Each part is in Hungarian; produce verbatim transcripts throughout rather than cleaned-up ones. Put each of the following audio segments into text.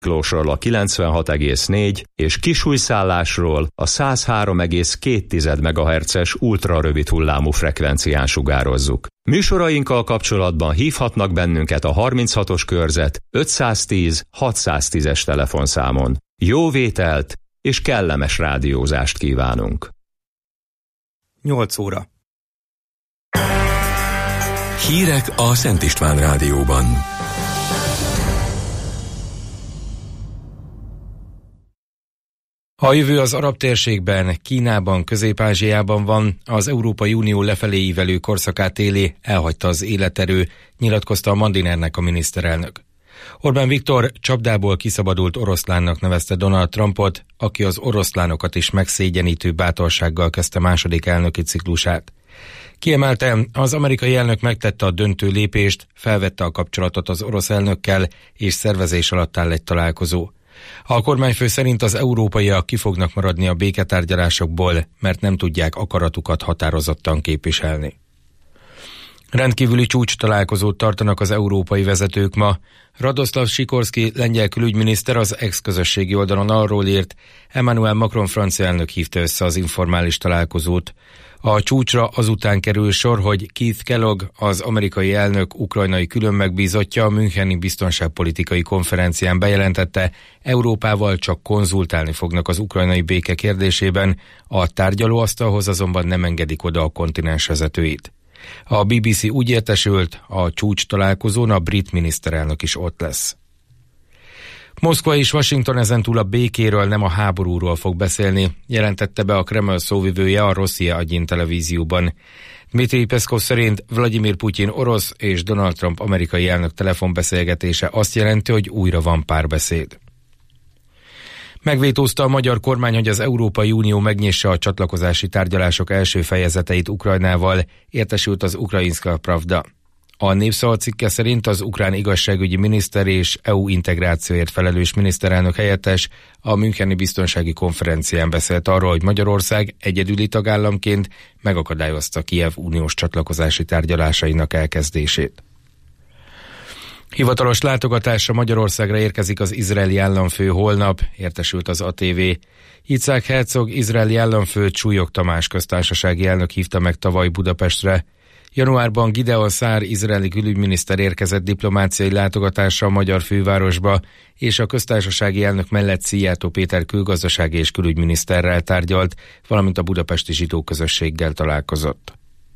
Miklósról a kilencvenhat egész négy és Kisújszállásról a száz három egész két megahertzes ultrarövid hullámú frekvencián sugározzuk. Műsorainkkal kapcsolatban hívhatnak bennünket a harminchatos körzet ötszáztíz hatszáztízes telefonszámon. Jó vételt és kellemes rádiózást kívánunk! nyolc óra. Hírek a Szent István Rádióban. A jövő az arab térségben, Kínában, Közép-Ázsiában van, az Európai Unió lefelé ívelő korszakát éli, elhagyta az életerő, nyilatkozta a Mandinernek a miniszterelnök. Orbán Viktor csapdából kiszabadult oroszlánnak nevezte Donald Trumpot, aki az oroszlánokat is megszégyenítő bátorsággal kezdte második elnöki ciklusát. Kiemelte, az amerikai elnök megtette a döntő lépést, felvette a kapcsolatot az orosz elnökkel, és szervezés alatt áll egy találkozó. A kormányfő szerint az európaiak ki fognak maradni a béketárgyalásokból, mert nem tudják akaratukat határozottan képviselni. Rendkívüli csúcs találkozót tartanak az európai vezetők ma. Radoszlav Sikorszky lengyel külügyminiszter az ex-közösségi oldalon arról írt, Emmanuel Macron francia elnök hívta össze az informális találkozót. A csúcsra azután kerül sor, hogy Keith Kellogg, az amerikai elnök ukrajnai külön megbízottja a müncheni biztonságpolitikai konferencián bejelentette, Európával csak konzultálni fognak az ukrajnai béke kérdésében, a tárgyalóasztalhoz azonban nem engedik oda a kontinens vezetőit. A bé bé cé úgy értesült, a csúcs találkozón a brit miniszterelnök is ott lesz. Moszkva és Washington ezentúl a békéről, nem a háborúról fog beszélni, jelentette be a Kreml szóvivője a Rosszia Agyin televízióban. Dmitri Peszkov szerint Vladimir Putyin orosz és Donald Trump amerikai elnök telefonbeszélgetése azt jelenti, hogy újra van párbeszéd. Megvétózta a magyar kormány, hogy az Európai Unió megnyisse a csatlakozási tárgyalások első fejezeteit Ukrajnával, értesült az Ukrajinska Pravda. A Népszava cikke szerint az ukrán igazságügyi miniszter és é u integrációért felelős miniszterelnök helyettes a müncheni biztonsági konferencián beszélt arról, hogy Magyarország egyedüli tagállamként megakadályozta Kijev uniós csatlakozási tárgyalásainak elkezdését. Hivatalos látogatásra Magyarországra érkezik az izraeli államfő holnap, értesült az á té vé. Yitzhak Herzog izraeli államfőt Súlyog Tamás köztársasági elnök hívta meg tavaly Budapestre. Januárban Gideon Szár izraeli külügyminiszter érkezett diplomáciai látogatásra a magyar fővárosba, és a köztársasági elnök mellett Szijjártó Péter külgazdasági és külügyminiszterrel tárgyalt, valamint a budapesti zsidó közösséggel találkozott.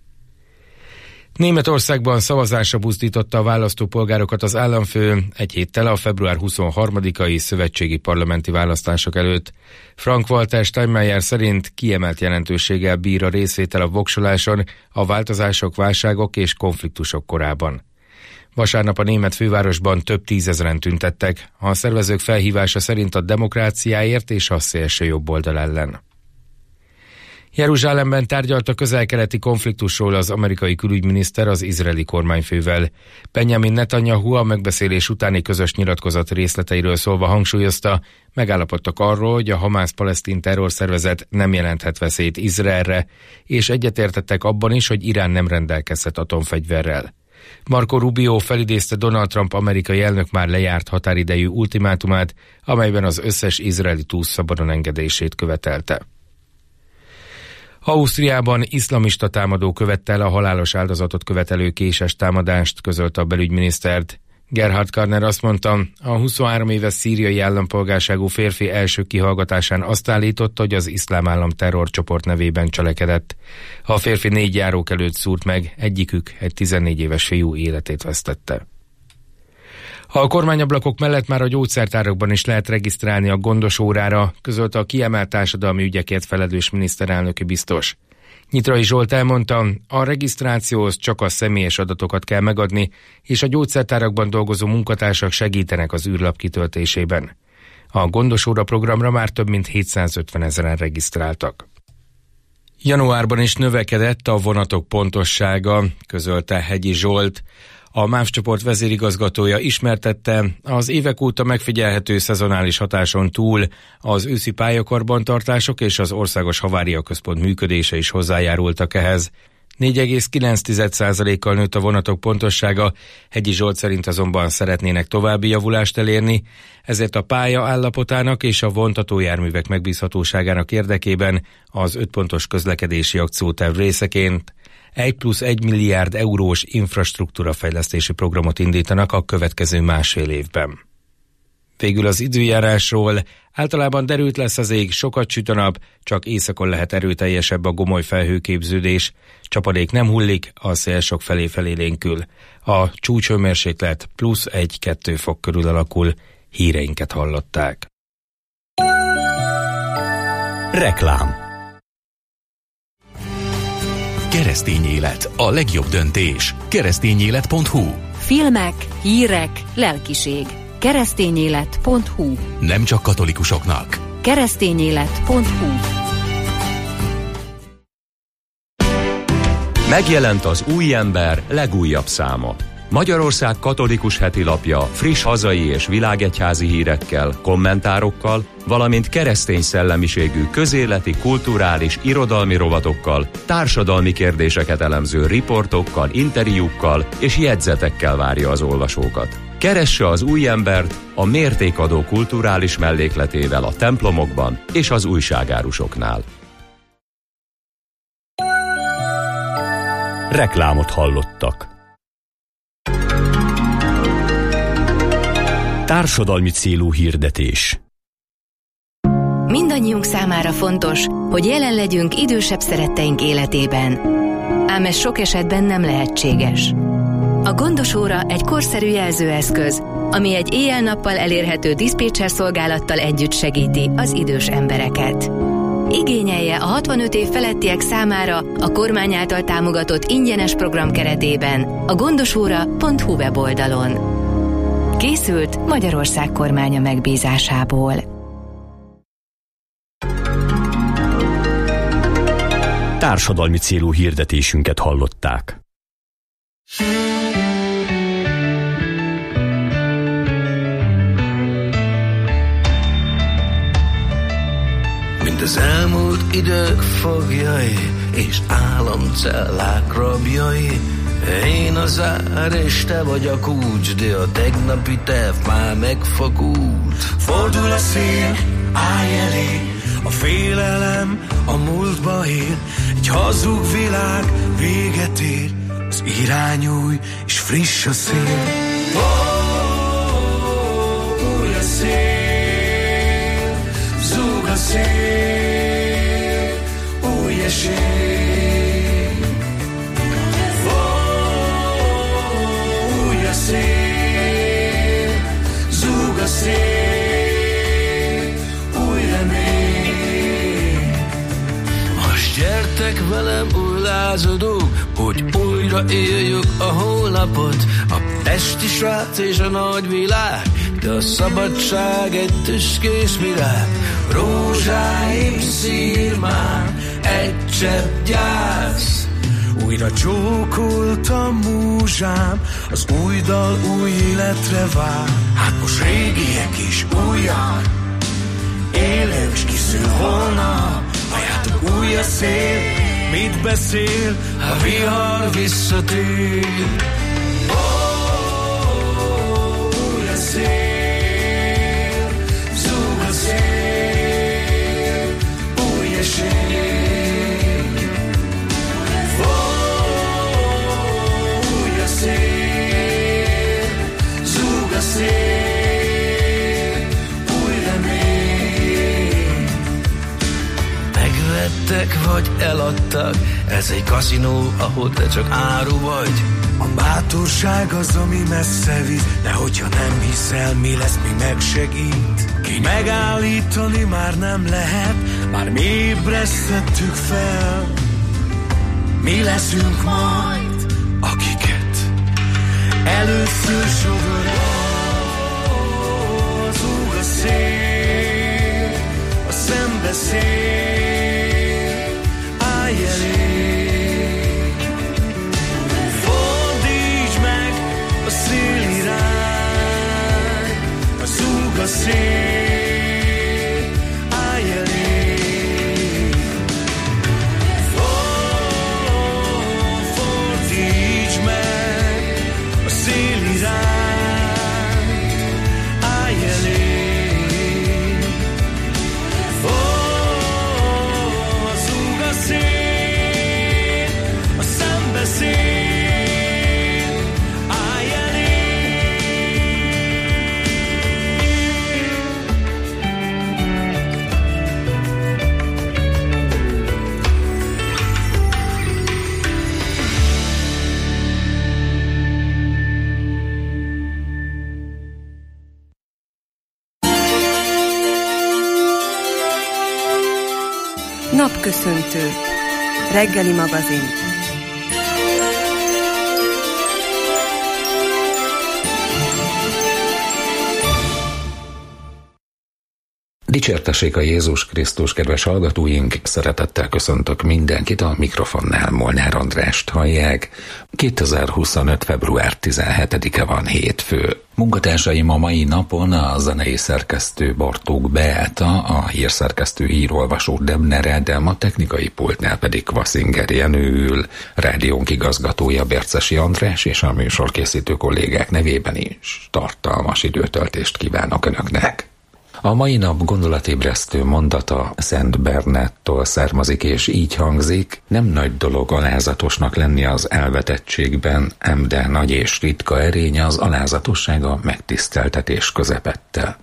Németországban szavazásra buzdította a választópolgárokat az államfő egy héttel a február huszonharmadikai szövetségi parlamenti választások előtt. Frank-Walter Steinmeier szerint kiemelt jelentőséggel bír a részvétel a voksoláson a változások, válságok és konfliktusok korában. Vasárnap a német fővárosban több tízezren tüntettek, a szervezők felhívása szerint a demokráciáért és a szélső jobb oldal ellen. Jeruzsálemben tárgyalt a közel-keleti konfliktusról az amerikai külügyminiszter az izraeli kormányfővel. Benjamin Netanyahu a megbeszélés utáni közös nyilatkozat részleteiről szólva hangsúlyozta, megállapodtak arról, hogy a Hamász-palesztin terrorszervezet nem jelenthet veszélyt Izraelre, és egyetértettek abban is, hogy Irán nem rendelkezhet atomfegyverrel. Marco Rubio felidézte Donald Trump amerikai elnök már lejárt határidejű ultimátumát, amelyben az összes izraeli túsz szabadon engedését követelte. Ausztriában iszlamista támadó követte el a halálos áldozatot követelő késes támadást, közölte a belügyminisztert. Gerhard Karner azt mondta, a huszonhárom éves szíriai állampolgárságú férfi első kihallgatásán azt állította, hogy az iszlám állam terrorcsoport nevében cselekedett. A férfi négy járókelőt szúrt meg, egyikük egy tizennégy éves fiú életét vesztette. A kormányablakok mellett már a gyógyszertárakban is lehet regisztrálni a gondos órára, közölte a kiemelt társadalmi ügyekért felelős miniszterelnöki biztos. Nyitrai Zsolt elmondta, a regisztrációhoz csak a személyes adatokat kell megadni, és a gyógyszertárakban dolgozó munkatársak segítenek az űrlap kitöltésében. A gondos óra programra már több mint hétszázötven ezeren regisztráltak. Januárban is növekedett a vonatok pontossága, közölte Hegyi Zsolt. A MÁV csoport vezérigazgatója ismertette, az évek óta megfigyelhető szezonális hatáson túl az őszi pályakarbantartások és az Országos Havária Központ működése is hozzájárultak ehhez. négy egész kilenc százalékkal nőtt a vonatok pontossága, Hegyi Zsolt szerint azonban szeretnének további javulást elérni, ezért a pálya állapotának és a vontatójárművek megbízhatóságának érdekében az öt pontos közlekedési akcióterv részeként egy plusz egy milliárd eurós infrastruktúrafejlesztési programot indítanak a következő másfél évben. Végül az időjárásról: általában derült lesz az ég, sokat süt a nap, csak északon lehet erőteljesebb a gomoly felhőképződés, csapadék nem hullik, a szél sok felé felélénkül. A csúcshőmérséklet plusz egy-kettő fok körül alakul. Híreinket hallották. Reklám. Keresztény élet, a legjobb döntés. keresztényélet pont hu. Filmek, hírek, lelkiség. keresztényélet pont hu. Nem csak katolikusoknak. keresztényélet pont hu. Megjelent az Új Ember legújabb száma. Magyarország katolikus heti lapja friss hazai és világegyházi hírekkel, kommentárokkal, valamint keresztény szellemiségű közéleti, kulturális, irodalmi rovatokkal, társadalmi kérdéseket elemző riportokkal, interjúkkal és jegyzetekkel várja az olvasókat. Keresse az Új Embert a mértékadó kulturális mellékletével a templomokban és az újságárusoknál. Reklámot hallottak. Társadalmi célú hirdetés. Mindannyiunk számára fontos, hogy jelen legyünk idősebb szeretteink életében. Ám ez sok esetben nem lehetséges. A Gondos Óra egy korszerű jelzőeszköz, ami egy éjjel-nappal elérhető diszpécser szolgálattal együtt segíti az idős embereket. Igényelje a hatvanöt év felettiek számára a kormány által támogatott ingyenes program keretében a gondosóra pont hu weboldalon. Készült Magyarország kormánya megbízásából. Társadalmi célú hirdetésünket hallották. Mint az elmúlt idők fogjai és államcellák rabjai, én az ár és te vagy a kulcs, de a tegnapi terv már megfakult. Fordul a szél, állj elé, a félelem a múltba él, egy hazug világ véget ér, az irány új és friss a szél. Oh, új a szél, zúg a szél, új esély. Szél, zúg a szél, új remény. Most gyertek velem, új lázadók, hogy újra éljük a holnapot. A pesti srác és a nagyvilág, de a szabadság egy tüskés virág. Rózsáim szír már, egy csepp gyász. Újra csókoltam múzsám, az új dal új életre vár. Hát most régiek is újak, élő és kiszül holnap. Halljátok, új a szél, mit beszél, a vihar visszatér. Oh, új a szél, zúg a szél, új esély. Zúg a szél, új remény. Megvettek vagy eladtak, ez egy kaszinó, ahol te csak áru vagy. A bátorság az, ami messze visz, de hogyha nem hiszel, mi lesz, mi megsegít. Ki megállítani már nem lehet, már mi ébresztettük fel. Mi leszünk majd, akiket először sodor. Zúg a szél, a szembeszél, állj elé. Fordítsd meg a szél irány, a zúg a szél, állj elé. Napköszöntő. Reggeli magazin. Dicsértessék a Jézus Krisztus, kedves hallgatóink! Szeretettel köszöntök mindenkit, a mikrofonnál Molnár Andrást hallják. kétezer-huszonöt. február tizenhetedike van, hétfő. Munkatársaim a mai napon a zenei szerkesztő Bartók Beáta, a hírszerkesztő hírolvasó Debner Ádám, a technikai pultnál pedig Kvaszinger Jenő ül, rádiónk igazgatója Bercesi András, és a műsorkészítő kollégák nevében is tartalmas időtöltést kívánok Önöknek. A mai nap gondolatébresztő mondata Szent Bernáttól származik, és így hangzik: nem nagy dolog alázatosnak lenni az elvetettségben, ám de nagy és ritka erény az alázatosság a megtiszteltetés közepette.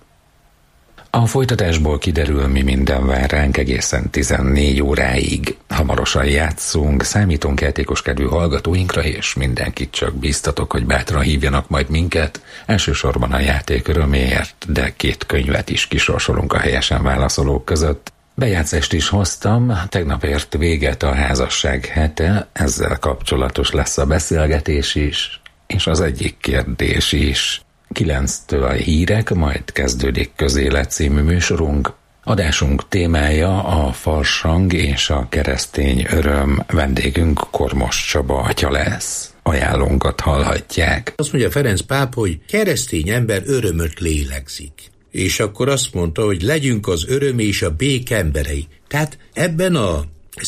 A folytatásból kiderül, mi minden vár ránk egészen tizennégy óráig. Hamarosan játszunk, számítunk játékoskedvű hallgatóinkra, és mindenkit csak bíztatok, hogy bátran hívjanak majd minket, elsősorban a játék öröméért, de két könyvet is kisorsolunk a helyesen válaszolók között. Bejátszást is hoztam, tegnap ért véget a házasság hete, ezzel kapcsolatos lesz a beszélgetés is, és az egyik kérdés is. Kilenctől a hírek, majd kezdődik Közélet című műsorunk. Adásunk témája a farsang és a keresztény öröm. Vendégünk Kormos Csaba atya lesz. Ajánlónkat hallhatják. Azt mondja Ferenc páp, hogy keresztény ember örömöt lélegzik. És akkor azt mondta, hogy legyünk az öröm és a béke emberei. Tehát ebben a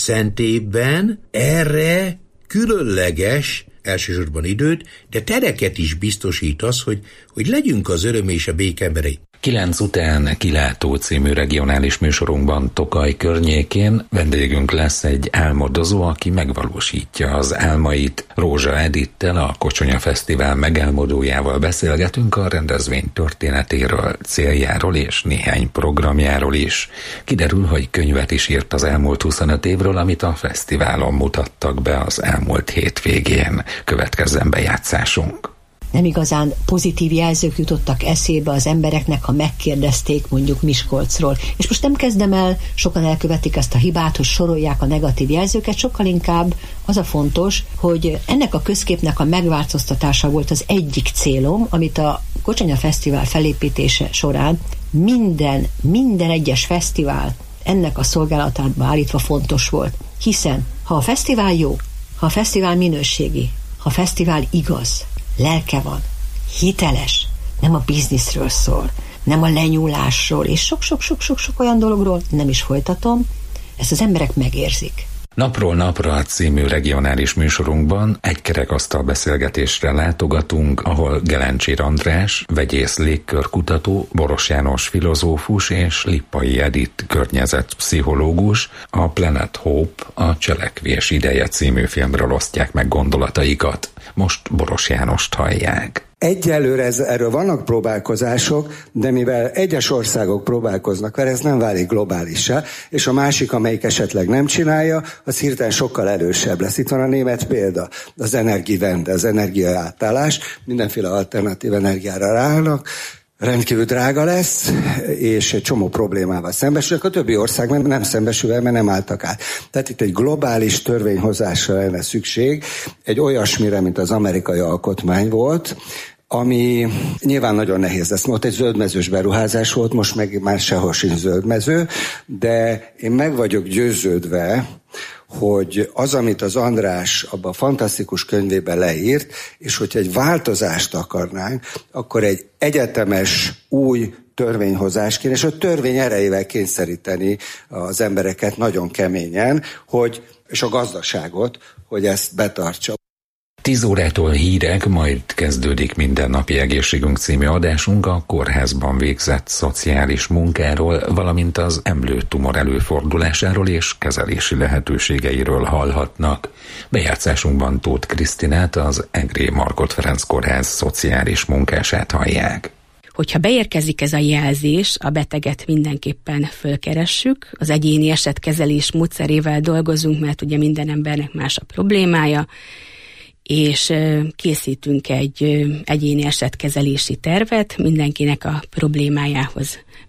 szentében erre különleges, elsősorban időt, de tereket is biztosít az, hogy, hogy legyünk az öröm és a béke emberei. Kilenc után Kilátó című regionális műsorunkban Tokaj környékén vendégünk lesz egy álmodozó, aki megvalósítja az álmait. Rózsa Edittel, a Kocsonya Fesztivál megálmodójával beszélgetünk a rendezvény történetéről, céljáról és néhány programjáról is. Kiderül, hogy könyvet is írt az elmúlt huszonöt évről, amit a fesztiválon mutattak be az elmúlt hétvégén. Következzen bejátszásunk. Nem igazán pozitív jelzők jutottak eszébe az embereknek, ha megkérdezték mondjuk Miskolcról. És most nem kezdem el, sokan elkövetik ezt a hibát, hogy sorolják a negatív jelzőket, sokkal inkább az a fontos, hogy ennek a közképnek a megváltoztatása volt az egyik célom, amit a Kocsonya Fesztivál felépítése során minden, minden egyes fesztivál ennek a szolgálatában állítva fontos volt. Hiszen ha a fesztivál jó, ha a fesztivál minőségi, ha a fesztivál igaz, lelke van, hiteles, nem a bizniszről szól, nem a lenyúlásról, és sok-sok-sok-sok olyan dologról, nem is folytatom, ezt az emberek megérzik. Napról napra című regionális műsorunkban egy kerekasztal beszélgetésre látogatunk, ahol Gelencsér András, vegyész légkörkutató, Boros János filozófus és Lippai Edit környezetpszichológus a Planet Hope, a Cselekvés ideje című filmről osztják meg gondolataikat. Most Boros Jánost hallják. Egyelőre ez, erről vannak próbálkozások, de mivel egyes országok próbálkoznak vele, ez nem válik globálissá, és a másik, amelyik esetleg nem csinálja, az hirtelen sokkal erősebb lesz. Itt van a német példa, az Energiewende, az energiaátállás, mindenféle alternatív energiára ráállnak, rendkívül drága lesz, és egy csomó problémával szembesülnek. A többi ország nem szembesül, mert nem álltak át. Tehát itt egy globális törvényhozásra lenne szükség, egy olyasmire, mint az amerikai alkotmány volt, ami nyilván nagyon nehéz lesz. Ott egy zöldmezős beruházás volt, most meg már sehol sincs zöldmező, de én meg vagyok győződve, hogy az, amit az András abban a fantasztikus könyvében leírt, és hogyha egy változást akarnánk, akkor egy egyetemes új törvényhozás kéne, és a törvény erejével kényszeríteni az embereket nagyon keményen, hogy, és a gazdaságot, hogy ezt betartsa. Tíz órától hírek, majd kezdődik Mindennapi Egészségünk című adásunk a kórházban végzett szociális munkáról, valamint az emlőtumor előfordulásáról és kezelési lehetőségeiről hallhatnak. Bejátszásunkban Tóth Krisztinát, az Egré Margot Ferenc Kórház szociális munkását hallják. Hogyha beérkezik ez a jelzés, a beteget mindenképpen fölkeressük, az egyéni esetkezelés módszerével dolgozunk, mert ugye minden embernek más a problémája, és készítünk egy egyéni esetkezelési tervet, mindenkinek a problémájához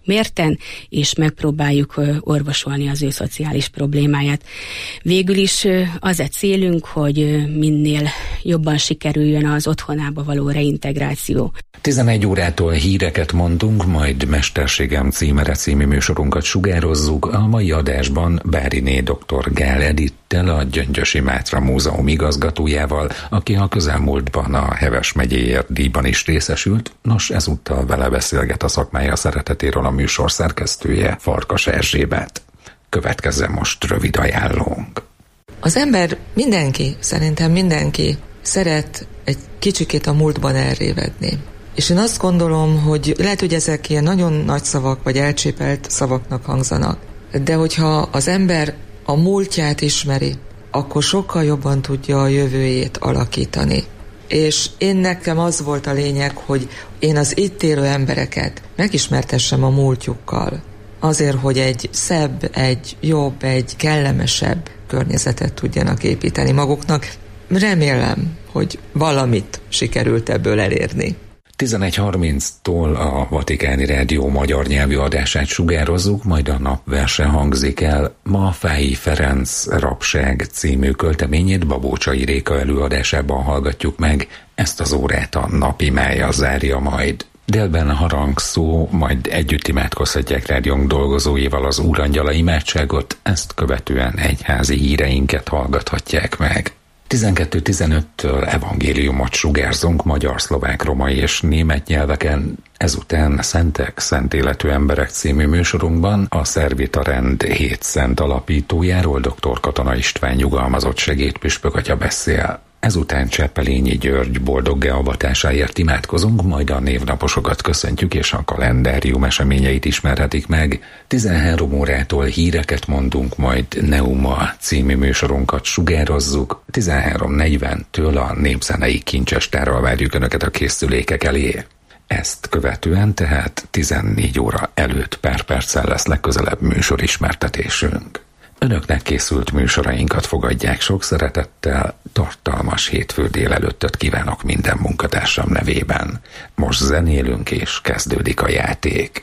mérten, és megpróbáljuk orvosolni az ő szociális problémáját. Végül is az a célunk, hogy minél jobban sikerüljön az otthonába való reintegráció. tizenegy órától híreket mondunk, majd Mesterségem címere című műsorunkat sugározzuk. A mai adásban Báriné dr. Gál Edittel, a Gyöngyösi Mátra Múzeum igazgatójával, aki a közelmúltban a Heves megyéért díjban is részesült. Nos, ezúttal vele beszélget a szakmája szeretetéről a műsor szerkesztője, Farkas Erzsébet. Következzen most rövid ajánlónk. Az ember, mindenki, szerintem mindenki szeret egy kicsikét a múltban elrévedni. És én azt gondolom, hogy lehet, hogy ezek ilyen nagyon nagy szavak, vagy elcsépelt szavaknak hangzanak, de hogyha az ember a múltját ismeri, akkor sokkal jobban tudja a jövőjét alakítani. És én nekem az volt a lényeg, hogy én az itt élő embereket megismertessem a múltjukkal. Azért, hogy egy szebb, egy jobb, egy kellemesebb környezetet tudjanak építeni maguknak. Remélem, hogy valamit sikerült ebből elérni. tizenegy harminctól a Vatikáni Rádió magyar nyelvű adását sugározzuk, majd a napverse hangzik el. Ma Fáy Ferenc Rabság című költeményét Babócsai Réka előadásában hallgatjuk meg. Ezt az órát a napimája zárja majd. Délben harangszó, majd együtt imádkozhatják rádiónk dolgozóival az Úrangyala imádságot, ezt követően egyházi híreinket hallgathatják meg. tizenkettő tizenöttől evangéliumot sugárzunk magyar, szlovák, romai és német nyelveken, ezután Szentek, Szent Életű Emberek című műsorunkban a Szervita Rend hét szent alapítójáról, dr. Katona István nyugalmazott segédpüspök atya beszél. Ezután Cseppelényi György boldoggá avatásáért imádkozunk, majd a névnaposokat köszöntjük, és a kalendárium eseményeit ismerhetik meg. tizenhárom órától híreket mondunk, majd Neuma című műsorunkat sugározzuk. tizenhárom negyventől a népzenei kincsestárral várjuk Önöket a készülékek elé. Ezt követően tehát tizennégy óra előtt pár perccel lesz legközelebb műsorismertetésünk. Önöknek készült műsorainkat fogadják sok szeretettel, tartalmas hétfő délelőttöt kívánok minden munkatársam nevében. Most zenélünk és kezdődik a játék.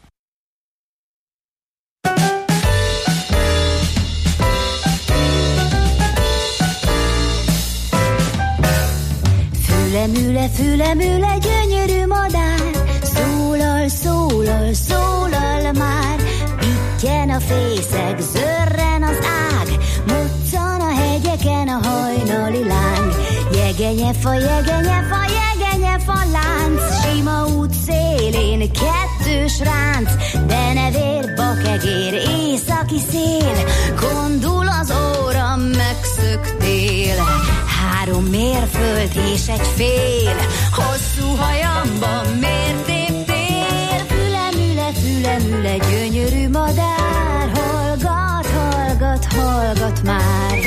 Fülemüle, fülemüle, gyönyörű madár, szólal, szólal, szólal már, pittyen a fészek, zörren az ág, moccan a hegyeken a hajnali láng. Jegenyefa, jegenyefa, jegenyefa lánc, sima út szélén kettős ránc, denevér, bakegér, északi szél, kondul az óra, megszöktél. Három mérföld és egy fél, hosszú hajamban miért téptél? Fülemüle, fülemüle, gyönyörű madár, hallgat, hallgat, hallgat már.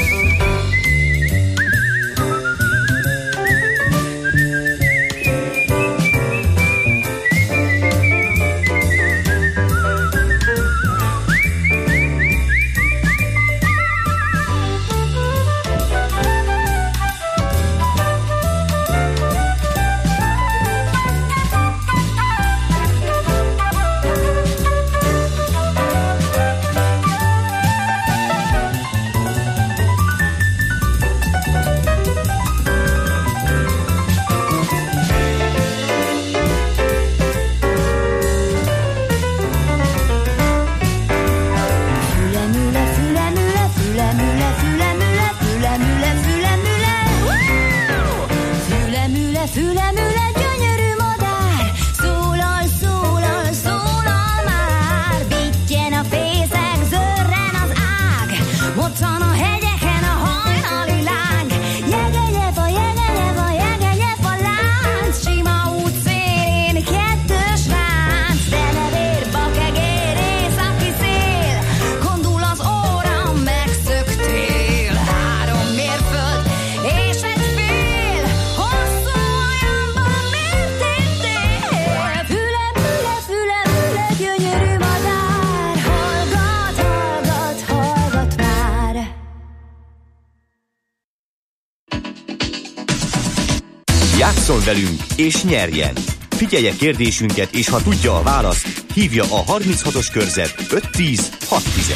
Játsszon velünk és nyerjen! Figyelje kérdésünket, és ha tudja a választ, hívja a harminchatos körzet öt tíz hat tíz.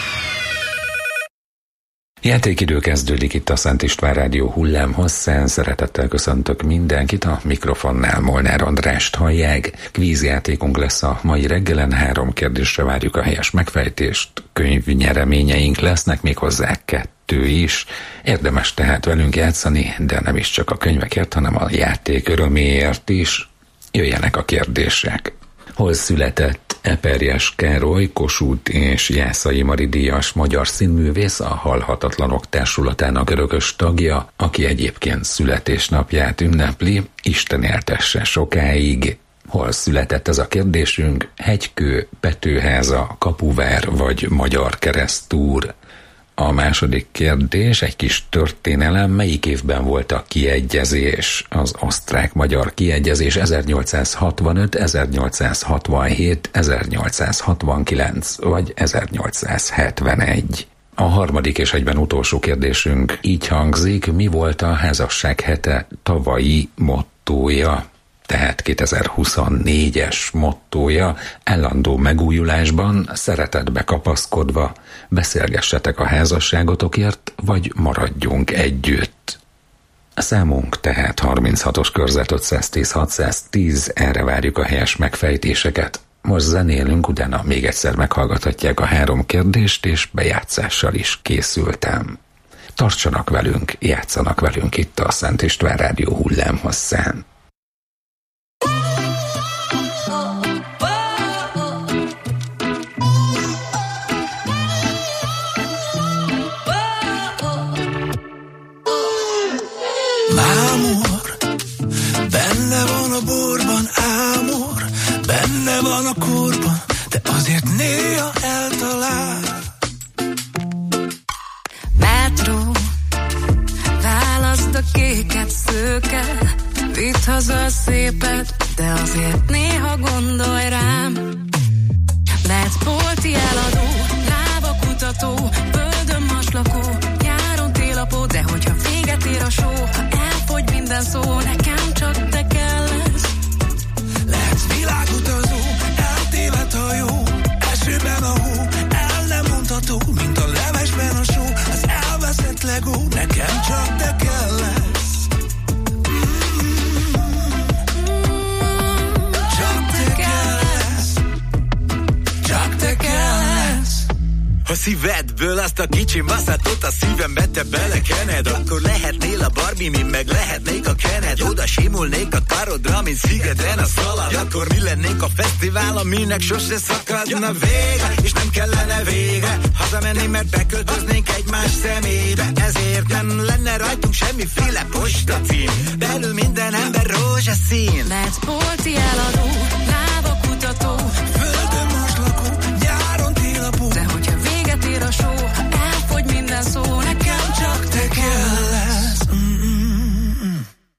Játékidő kezdődik itt a Szent István Rádió hullám hosszán. Szeretettel köszöntök mindenkit, a mikrofonnál Molnár Andrást hallják. Kvízjátékunk lesz a mai reggelen, három kérdésre várjuk a helyes megfejtést. Könyvnyereményeink lesznek, méghozzá kettő is. Érdemes tehát velünk játszani, de nem is csak a könyvekért, hanem a játék öröméért is. Jöjjenek a kérdések. Hol született Eperjes Károly, Kossuth és Jászai Mari díjas magyar színművész, a Halhatatlanok Társulatának örökös tagja, aki egyébként születésnapját ünnepli, Isten éltesse sokáig. Hol született ez a kérdésünk? Hegykő, Petőháza, Kapuvár vagy Magyar Keresztúr? A második kérdés, egy kis történelem, melyik évben volt a kiegyezés? Az osztrák-magyar kiegyezés ezernyolcszázhatvanöt, ezernyolcszázhatvanhét, ezernyolcszázhatvankilenc vagy ezernyolcszázhetvenegy. A harmadik és egyben utolsó kérdésünk így hangzik, mi volt a házasság hete tavalyi mottója? Tehát kétezer-huszonnégyes mottója, állandó megújulásban, szeretetbe kapaszkodva, beszélgessetek a házasságotokért, vagy maradjunk együtt. A számunk tehát harminchatos körzet ötszáztíz hatszáztíz, erre várjuk a helyes megfejtéseket. Most zenélünk, utána még egyszer meghallgathatják a három kérdést, és bejátszással is készültem. Tartsanak velünk, játszanak velünk itt a Szent István Rádió hullám hosszán. Ámor, benne van a borban, ámor, benne van a korban, de azért néha eltalál. Metró, válaszd a kéket, szőke, vidd haza a szépet, de azért néha gondolj rám. Lehet bolti eladó, lávakutató, földön maslakó, nyáron télapó, de hogyha véget ér a só, ha elfogy minden szó, nekem csak te kell lesz. Lehetsz világutazó, eltévedt hajó, esőben a hó, el nem mondható, mint a levesben a só, az elveszett legó, nekem csak te kell lesz. Mm-hmm. Csak te kell lesz. Csak te kell lesz. Ha szívedből azt a kicsi maszatot a szívembe te belekened, akkor lehetnél a Barbie, mi meg lehetnék a Kened. Oda simulnék a karodra, mint szigeten a szalad. Akkor mi lennénk a fesztivál, aminek sose szakadna vége, és nem kellene vége hazamenni, mert beköltöznénk egymás szemébe. Ezért nem lenne rajtunk semmiféle postacím, belül minden ember rózsaszín. Let's bolti eladó, lávakutató, földön most lakó, nyáron télapó, de hogyha véget ér a só, ha elfogy minden szó, nekem csak te kell lesz. Mm-mm.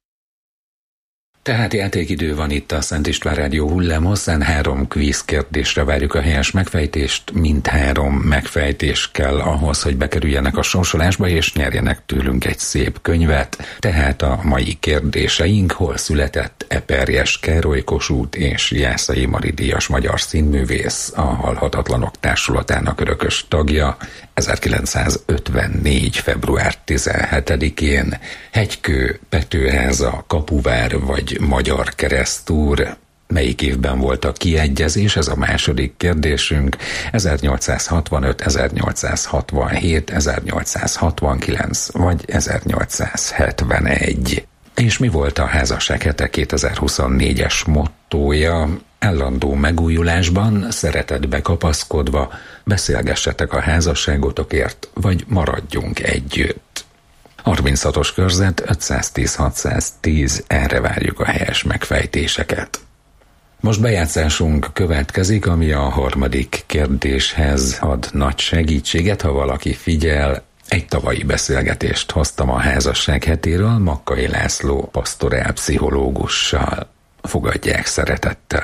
Tehát játékidő van itt a Szent István Rádió hullám hosszán, három kvíz kérdésre várjuk a helyes megfejtést, mind három megfejtés kell ahhoz, hogy bekerüljenek a sorsolásba, és nyerjenek tőlünk egy szép könyvet. Tehát a mai kérdéseink, hol született Eperjes Károly, Kossuth és Jászai Mari díjas magyar színművész, a Halhatatlanok Társulatának örökös tagja, ezerkilencszázötvennégy. február tizenhetedikén, Hegykő, Petőháza, Kapuvár vagy Magyar Keresztúr. Melyik évben volt a kiegyezés? Ez a második kérdésünk. ezernyolcszázhatvanöt, ezernyolcszázhatvanhét, ezernyolcszázhatvankilenc vagy ezernyolcszázhetvenegy. És mi volt a házasság hete kétezer-huszonnégyes mottója? Állandó megújulásban, szeretetbe kapaszkodva, beszélgessetek a házasságotokért, vagy maradjunk együtt. harminchatos körzet ötszáztíz hatszáztíz, erre várjuk a helyes megfejtéseket. Most bejátszásunk következik, ami a harmadik kérdéshez ad nagy segítséget, ha valaki figyel. Egy tavalyi beszélgetést hoztam a házasság hetéről Makkai László pastorálpszichológussal. Fogadják szeretettel.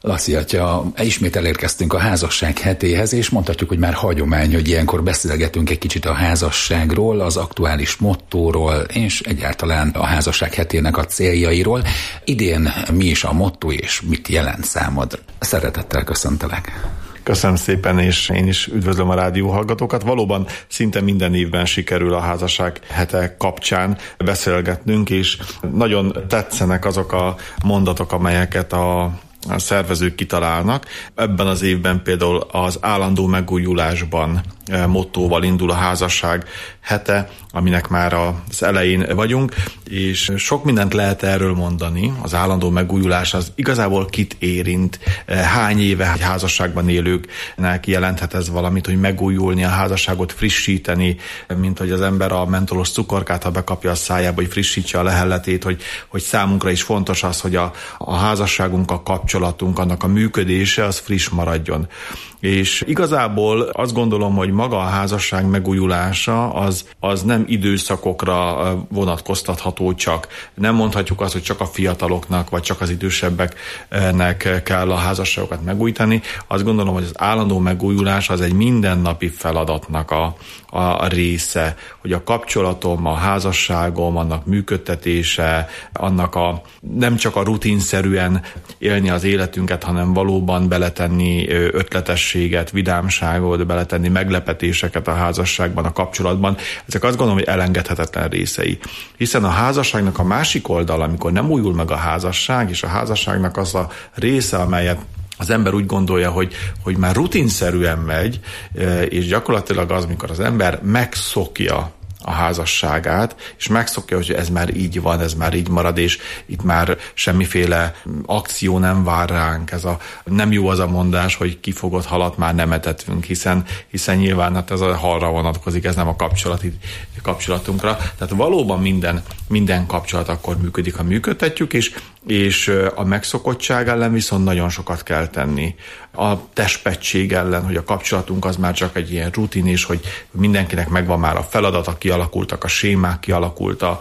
Laci atya, ismét elérkeztünk a házasság hetéhez, és mondhatjuk, hogy már hagyomány, hogy ilyenkor beszélgetünk egy kicsit a házasságról, az aktuális mottóról, és egyáltalán a házasság hetének a céljairól. Idén mi is a motto, és mit jelent számodra? Szeretettel köszöntelek. Köszönöm szépen, és én is üdvözlöm a rádió hallgatókat. Valóban szinte minden évben sikerül a házasság hete kapcsán beszélgetnünk, és nagyon tetszenek azok a mondatok, amelyeket a a szervezők kitalálnak. Ebben az évben például az állandó megújulásban mottóval indul a házasság hete, aminek már az elején vagyunk, és sok mindent lehet erről mondani. Az állandó megújulás az igazából kit érint, hány éve egy házasságban élőknek jelenthet ez valamit, hogy megújulni, a házasságot frissíteni, mint hogy az ember a mentolos cukorkát, ha bekapja a szájába, hogy frissítse a lehelletét, hogy, hogy számunkra is fontos az, hogy a, a házasságunk, a kapcsolatunk, annak a működése az friss maradjon. És igazából azt gondolom, hogy maga a házasság megújulása az, az nem időszakokra vonatkoztatható csak. Nem mondhatjuk azt, hogy csak a fiataloknak, vagy csak az idősebbeknek kell a házasságokat megújítani. Azt gondolom, hogy az állandó megújulás az egy mindennapi feladatnak a, a része, hogy a kapcsolatom, a házasságom, annak működtetése, annak a nem csak a rutinszerűen élni az életünket, hanem valóban beletenni ötletességet, vidámságot, beletenni meglepetéseket a házasságban, a kapcsolatban. Ezek azt gondolom, hogy elengedhetetlen részei. Hiszen a házasságnak a másik oldal, amikor nem újul meg a házasság, és a házasságnak az a része, amelyet az ember úgy gondolja, hogy, hogy már rutinszerűen megy, és gyakorlatilag az, amikor az ember megszokja a házasságát, és megszokja, hogy ez már így van, ez már így marad, és itt már semmiféle akció nem vár ránk. Ez a, nem jó az a mondás, hogy kifogott halat már nem etetünk, hiszen, hiszen nyilván hát ez a halra vonatkozik, ez nem a kapcsolati, kapcsolatunkra. Tehát valóban minden, minden kapcsolat akkor működik, ha működtetjük, és, és a megszokottság ellen viszont nagyon sokat kell tenni. A testpettség ellen, hogy a kapcsolatunk az már csak egy ilyen rutin, és hogy mindenkinek megvan már a feladata, kialakultak a sémák, kialakult a,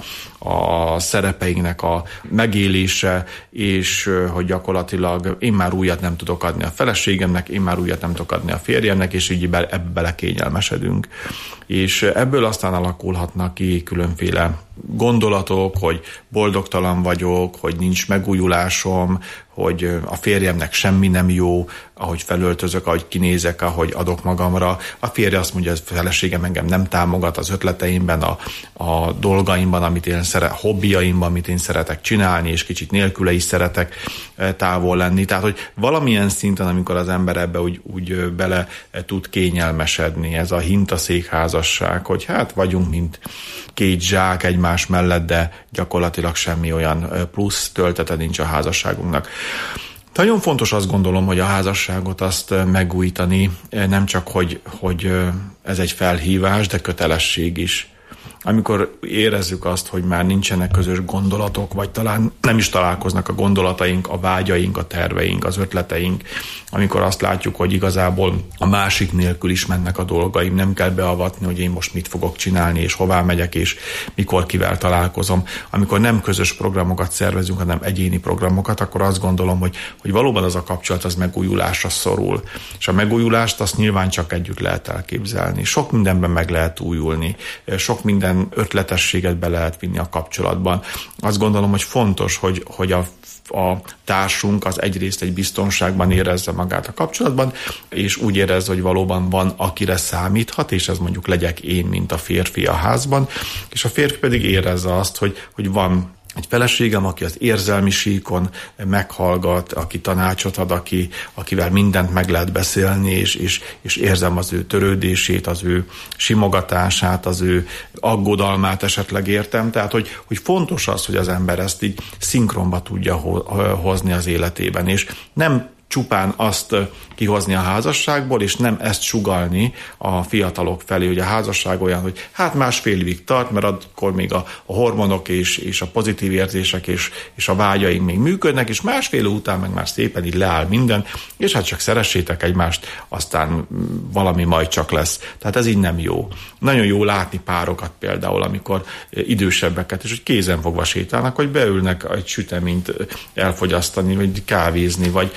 a szerepeinknek a megélése, és hogy gyakorlatilag én már újat nem tudok adni a feleségemnek, én már újat nem tudok adni a férjemnek, és így ebbe belekényelmesedünk. És ebből aztán alakulhatnak ki különféle gondolatok, hogy boldogtalan vagyok, hogy nincs megújulásom, hogy a férjemnek semmi nem jó, ahogy felöltözök, ahogy kinézek, ahogy adok magamra. A férje azt mondja, hogy a feleségem engem nem támogat az ötleteimben, a, a dolgaimban, amit én szeret, hobbiaimban, amit én szeretek csinálni, és kicsit nélküle is szeretek távol lenni. Tehát, hogy valamilyen szinten, amikor az ember ebbe úgy, úgy bele tud kényelmesedni, ez a hintaszékházasság, hogy hát vagyunk, mint két zsák egymás mellett, de gyakorlatilag semmi olyan plusz töltete nincs a házasságunknak. Nagyon fontos azt gondolom, hogy a házasságot azt megújítani, nem csak, hogy, hogy ez egy felhívás, de kötelesség is. Amikor érezzük azt, hogy már nincsenek közös gondolatok, vagy talán nem is találkoznak a gondolataink, a vágyaink, a terveink, az ötleteink, amikor azt látjuk, hogy igazából a másik nélkül is mennek a dolgaim, nem kell beavatni, hogy én most mit fogok csinálni, és hová megyek, és mikor kivel találkozom. Amikor nem közös programokat szervezünk, hanem egyéni programokat, akkor azt gondolom, hogy, hogy valóban az a kapcsolat az megújulásra szorul. És a megújulást azt nyilván csak együtt lehet elképzelni. Sok mindenben meg lehet újulni, sok minden ötletességet be lehet vinni a kapcsolatban. Azt gondolom, hogy fontos, hogy, hogy a, a társunk az egyrészt egy biztonságban érezze magát a kapcsolatban, és úgy érezze, hogy valóban van, akire számíthat, és ez mondjuk legyek én, mint a férfi a házban, és a férfi pedig érezze azt, hogy, hogy van egy feleségem, aki az érzelmi síkon meghallgat, aki tanácsot ad, aki, akivel mindent meg lehet beszélni, és, és, és érzem az ő törődését, az ő simogatását, az ő aggodalmát esetleg értem. Tehát, hogy, hogy fontos az, hogy az ember ezt így szinkronba tudja hozni az életében, és nem csupán azt kihozni a házasságból, és nem ezt sugallni a fiatalok felé, hogy a házasság olyan, hogy hát másfél évig tart, mert akkor még a, a hormonok és, és a pozitív érzések és, és a vágyaink még működnek, és másfél után meg már szépen így leáll minden, és hát csak szeressétek egymást, aztán valami majd csak lesz. Tehát ez így nem jó. Nagyon jó látni párokat például, amikor idősebbeket, és hogy kézenfogva sétálnak, hogy beülnek egy süteményt elfogyasztani, vagy kávézni, vagy, vagy a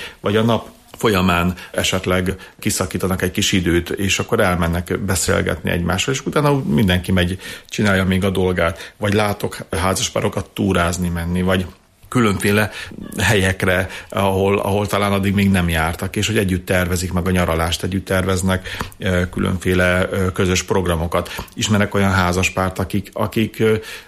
nap folyamán esetleg kiszakítanak egy kis időt, és akkor elmennek beszélgetni egymással, és utána mindenki megy, csinálja még a dolgát, vagy látok házaspárokat túrázni menni, vagy különféle helyekre, ahol, ahol talán addig még nem jártak, és hogy együtt tervezik meg a nyaralást, együtt terveznek különféle közös programokat. Ismerek olyan házaspárt, akik, akik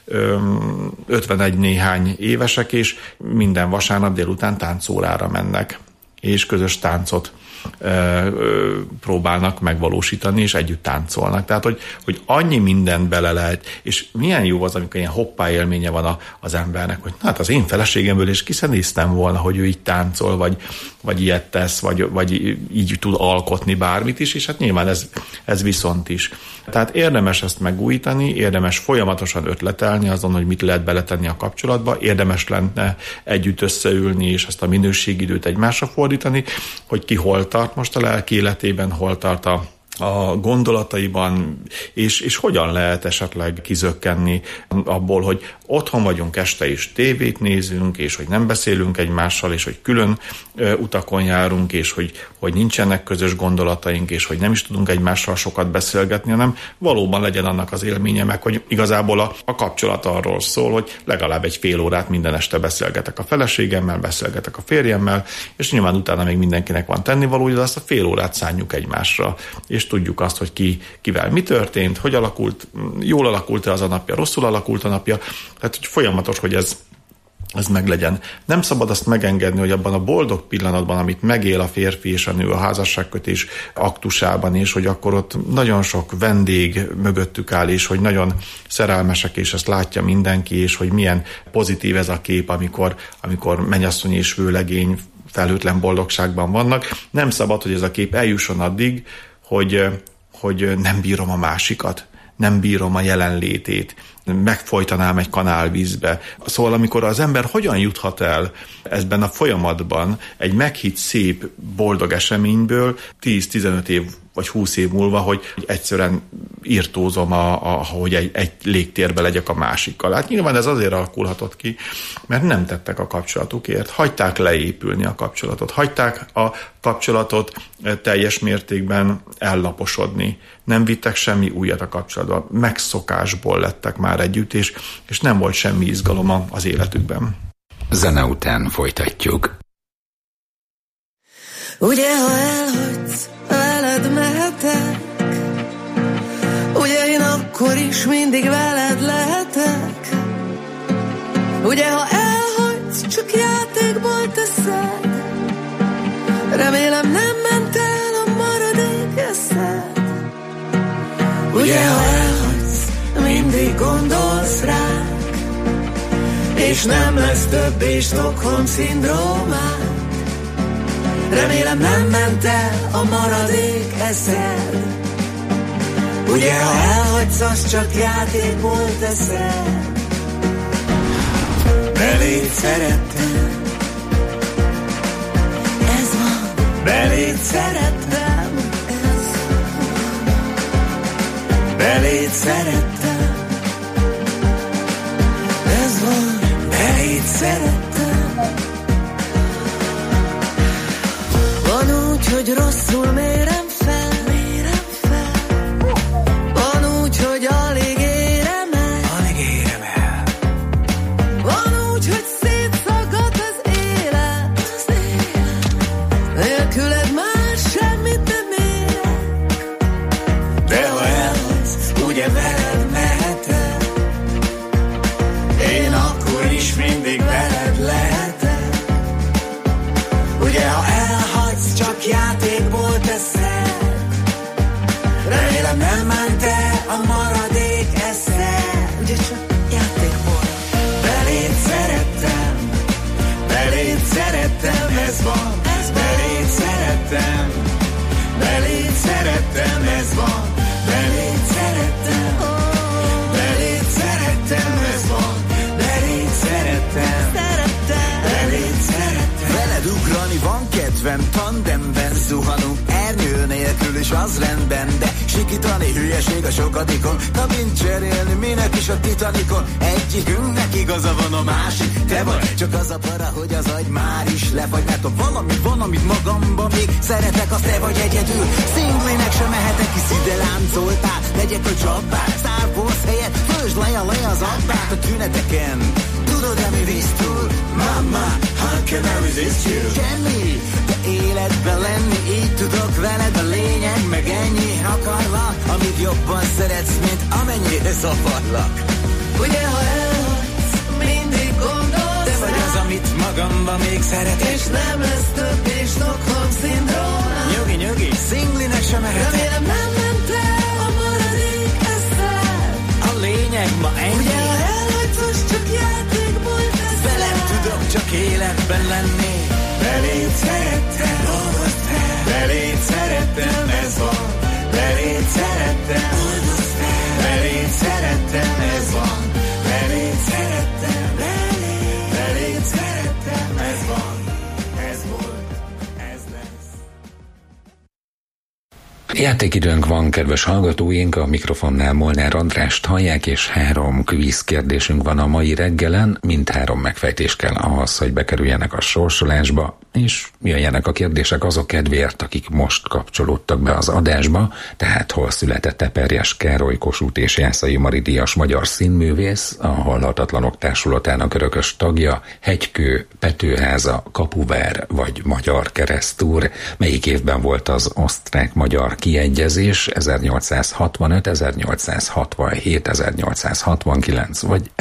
ötvenegy néhány évesek, és minden vasárnap délután táncórára mennek, és közös táncot ö, ö, próbálnak megvalósítani, és együtt táncolnak. Tehát, hogy, hogy annyi mindent bele lehet, és milyen jó az, amikor ilyen hoppá élménye van a, az embernek, hogy hát az én feleségemből is kiszenéztem volna, hogy ő így táncol, vagy, vagy ilyet tesz, vagy, vagy így tud alkotni bármit is, és hát nyilván ez, ez viszont is. Tehát érdemes ezt megújítani, érdemes folyamatosan ötletelni azon, hogy mit lehet beletenni a kapcsolatba, érdemes lenne együtt összeülni, és ezt a minőségidőt egymásra fordítani, hogy ki hol tart most a lelki életében, hol tart a a gondolataiban, és, és hogyan lehet esetleg kizökkenni abból, hogy otthon vagyunk este is, tévét nézünk, és hogy nem beszélünk egymással, és hogy külön ö, utakon járunk, és hogy, hogy nincsenek közös gondolataink, és hogy nem is tudunk egymással sokat beszélgetni, hanem valóban legyen annak az élménye meg, hogy igazából a, a kapcsolat arról szól, hogy legalább egy fél órát minden este beszélgetek a feleségemmel, beszélgetek a férjemmel, és nyilván utána még mindenkinek van tennivalója, de azt a fél órát szánjuk egymásra, és tudjuk azt, hogy ki, kivel mi történt, hogy alakult, jól alakult-e az a napja, rosszul alakult a napja, tehát hogy folyamatos, hogy ez, ez meglegyen. Nem szabad azt megengedni, hogy abban a boldog pillanatban, amit megél a férfi és a nő a házasságkötés aktusában, és hogy akkor ott nagyon sok vendég mögöttük áll, és hogy nagyon szerelmesek, és ezt látja mindenki, és hogy milyen pozitív ez a kép, amikor, amikor mennyasszony és vőlegény felhőtlen boldogságban vannak. Nem szabad, hogy ez a kép eljusson addig, hogy, hogy nem bírom a másikat, nem bírom a jelenlétét, megfojtanám egy kanálvízbe. Szóval amikor az ember hogyan juthat el ebben a folyamatban egy meghitt szép, boldog eseményből tíz-tizenöt év vagy húsz év múlva, hogy egyszerűen írtózom, a, a, hogy egy, egy légtérbe legyek a másikkal. Hát nyilván ez azért alakulhatott ki, mert nem tettek a kapcsolatukért, hagyták leépülni a kapcsolatot, hagyták a kapcsolatot teljes mértékben ellaposodni. Nem vittek semmi újat a kapcsolatban, megszokásból lettek már együtt, és, és nem volt semmi izgaloma az életükben. Zene után folytatjuk. Ugye, ha elhagysz, veled mehetek, ugye én akkor is mindig veled lehetek, ugye, ha elhagysz, csak játékból teszed, remélem nem ment el a maradék eszed. Ugye, ha elhagysz, mindig gondolsz ránk, és nem lesz többé Stockholm-szindrómánk. Remélem nem ment el a maradék eszed. Ugye, ha elhagysz, az csak játékból teszed. Beléd szerettem, ez van. Beléd szerettem, ez van. Beléd szerettem, ez van. Beléd szerettem. Van úgy, hogy rosszul mérem fel, mérem fel. Van úgy, hogy alig érem el, alig érem el. Van úgy, hogy szétszaggat az élet, az élet. Nélküled már semmit nem érek. De ha elhagysz, ugye veled mehetek, én akkor is mindig veled lehetek. Ugye, ha elhagysz, csak játékból teszed, remélem nem ment el a maradék eszed. Ugye csak játékból. Beléd szerettem, beléd szerettem, ez van. Beléd szerettem, beléd szerettem, ez van. Beléd szerettem, beléd szerettem, ez van. Beléd szerettem, beléd szerettem. Veled ugrani van kedvem, tandemben zuhanunk, ernyő nélkül is és az rendben, de sikítani hülyeség a sokadikon. Kabint cserélni, minek is a Titanicon. Egyikünknek igaza van, a másik te vagy. Csak az a para, hogy az agy már is lefagy. Mert ha valami van, amit magamban még szeretek, az te vagy egyedül. Szinglinek sem mehetek, hisz ide láncoltál. Legyek a csapát, Star Wars helyett fölsd le a le az abbát a tüneteken. Tudod, ami visz túl? Mama, how can I resist you? Semmi, de életben lenni, így tudok veled, a lényeg meg ennyi. Akarlak, amit jobban szeretsz, mint amennyire zavarlak. Ugye, ha elhagysz, mindig gondolsz te vagy az, amit magamban még szeretek. És nem lesz több és Stockholm-szindróma. Nyugi, nyugi, szinglinek sem mehetek. Remélem nem ment el a maradék eszel. A lényeg ma ennyi. Ugye, ha elhagysz, most csak játékból teszel. Velem tudok csak életben lenni. Beléd szerettem, dolgozd fel. Beléd szerettem, ez van. Beléd szerettem, oldozd fel. Beléd szerettem, ez van. Beléd szerettem, beléd. Beléd szerettem, ez van. Ez volt, ez lesz. Játékidőnk van, kedves hallgatóink, a mikrofonnál Molnár Andrást hallják, és három kvíz kérdésünk van a mai reggelen. Mindhárom megfejtés kell ahhoz, hogy bekerüljenek a sorsolásba, és jöjjenek a kérdések azok kedvéért, akik most kapcsolódtak be az adásba, tehát hol született Eperjes Károly, Kossuth és Jászai Mari díjas magyar színművész, a Halhatatlanok Társulatának örökös tagja, Hegykő, Petőháza, Kapuvár vagy Magyar Keresztúr. Melyik évben volt az osztrák-magyar kiegyezés? ezernyolcszázhatvanöt, ezernyolcszázhatvanhét, ezernyolcszázhatvankilenc vagy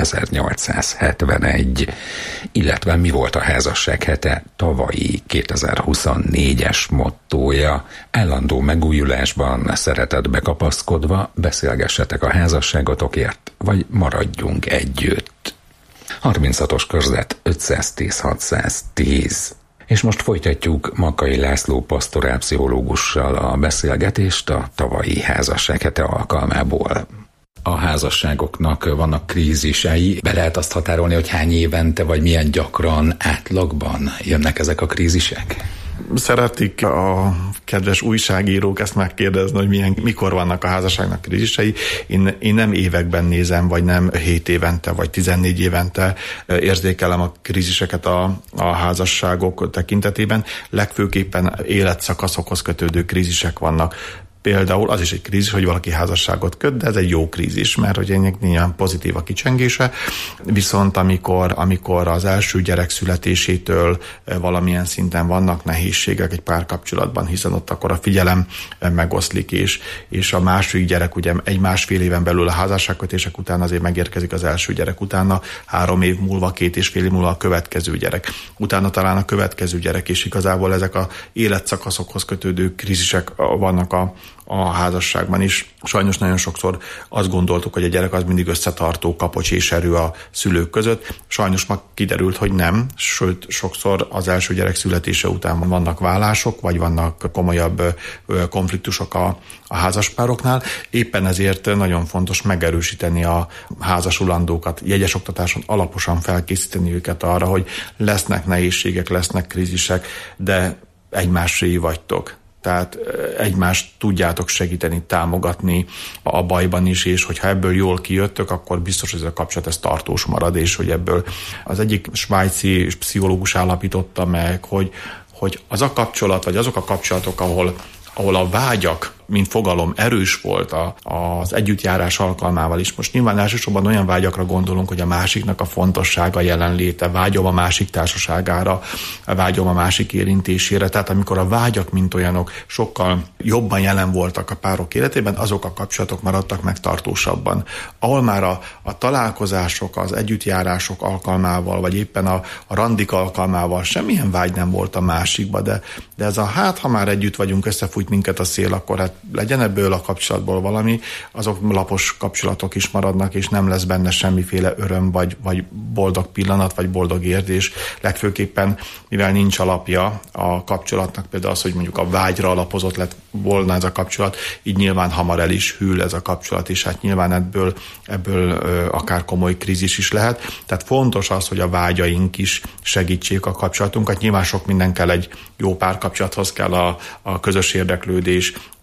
ezernyolcszázhetvenegy. Illetve mi volt a házasság hete tavalyi kétezer-huszonnégyes mottója? Állandó megújulásban, szeretetbe kapaszkodva beszélgessetek a házasságotokért, vagy maradjunk együtt. harminchatos körzet ötszáztíz hatszáztíz. És most folytatjuk Makkai László pastorálpszichológussal a beszélgetést a tavalyi házasság hete alkalmából. A házasságoknak vannak krízisei. Be lehet azt határolni, hogy hány évente vagy milyen gyakran átlagban jönnek ezek a krízisek? Szeretik a kedves újságírók ezt megkérdezni, hogy milyen, mikor vannak a házasságnak krízisei. Én, én nem években nézem, vagy nem hét évente, vagy tizennégy évente érzékelem a kríziseket a, a házasságok tekintetében. Legfőképpen életszakaszokhoz kötődő krízisek vannak. Például az is egy krízis, hogy valaki házasságot köt, de ez egy jó krízis, mert hogy ennek nyilván pozitív a kicsengése. Viszont amikor, amikor az első gyerek születésétől valamilyen szinten vannak nehézségek egy párkapcsolatban, hiszen ott akkor a figyelem megoszlik, és, és a második gyerek ugye egy másfél éven belül a házasságkötések után azért megérkezik az első gyerek, utána három év múlva, két és fél év múlva a következő gyerek. Utána talán a következő gyerek, és igazából ezek a életszakaszokhoz kötődő krízisek vannak a a házasságban is. Sajnos nagyon sokszor azt gondoltuk, hogy a gyerek az mindig összetartó kapocs és erő a szülők között. Sajnos ma kiderült, hogy nem, sőt sokszor az első gyerek születése után vannak válások, vagy vannak komolyabb konfliktusok a, a házaspároknál. Éppen ezért nagyon fontos megerősíteni a házasulandókat, jegyes oktatáson alaposan felkészíteni őket arra, hogy lesznek nehézségek, lesznek krízisek, de egymásré vagytok. Tehát egymást tudjátok segíteni, támogatni a bajban is, és hogyha ebből jól kijöttök, akkor biztos, hogy ez a kapcsolat ez tartós marad, és hogy ebből az egyik svájci pszichológus állapította meg, hogy, hogy az a kapcsolat, vagy azok a kapcsolatok, ahol, ahol a vágyak, mint fogalom erős volt a, az együttjárás alkalmával is. Most nyilván elsősorban olyan vágyakra gondolunk, hogy a másiknak a fontossága, jelenléte, vágyom a másik társaságára, vágyom a másik érintésére. Tehát amikor a vágyak, mint olyanok sokkal jobban jelen voltak a párok életében, azok a kapcsolatok maradtak meg tartósabban. Ahol már a, a találkozások, az együttjárások alkalmával, vagy éppen a, a randik alkalmával semmilyen vágy nem volt a másikba, de, de ez a hát, ha már együtt vagyunk, összefújt minket a szél, akkor hát legyen ebből a kapcsolatból valami, azok lapos kapcsolatok is maradnak, és nem lesz benne semmiféle öröm, vagy, vagy boldog pillanat, vagy boldog érzés. Legfőképpen, mivel nincs alapja a kapcsolatnak, például az, hogy mondjuk a vágyra alapozott lett volna ez a kapcsolat, így nyilván hamar el is hűl ez a kapcsolat, és hát nyilván ebből, ebből ö, akár komoly krízis is lehet. Tehát fontos az, hogy a vágyaink is segítsék a kapcsolatunkat. Nyilván sok minden kell egy jó párkapcsolathoz, kell a, a közös érdeklődés,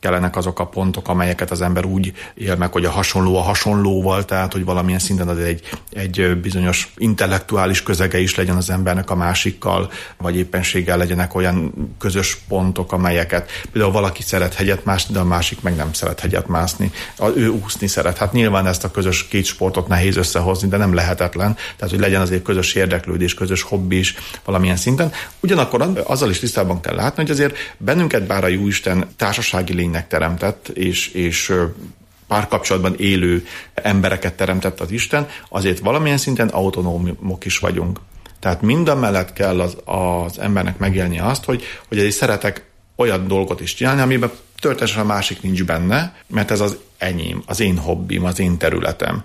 kellenek azok a pontok, amelyeket az ember úgy él meg, hogy a hasonló a hasonlóval, tehát hogy valamilyen szinten az egy, egy bizonyos intellektuális közege is legyen az embernek a másikkal, vagy éppenséggel legyenek olyan közös pontok, amelyeket például valaki szeret hegyet mászni, de a másik meg nem szeret hegyet mászni. Ő úszni szeret. Hát nyilván ezt a közös két sportot nehéz összehozni, de nem lehetetlen. Tehát, hogy legyen azért közös érdeklődés, közös hobbi is valamilyen szinten. Ugyanakkor azzal is tisztában kell látni, hogy azért bennünket bár a Jóisten társasági lénynek teremtett, és, és párkapcsolatban élő embereket teremtett az Isten, azért valamilyen szinten autonómok is vagyunk. Tehát mindamellett kell az, az embernek megélnie azt, hogy, hogy egy szeretek olyan dolgot is csinálni, amiben történetesen a másik nincs benne, mert ez az enyém, az én hobbim, az én területem.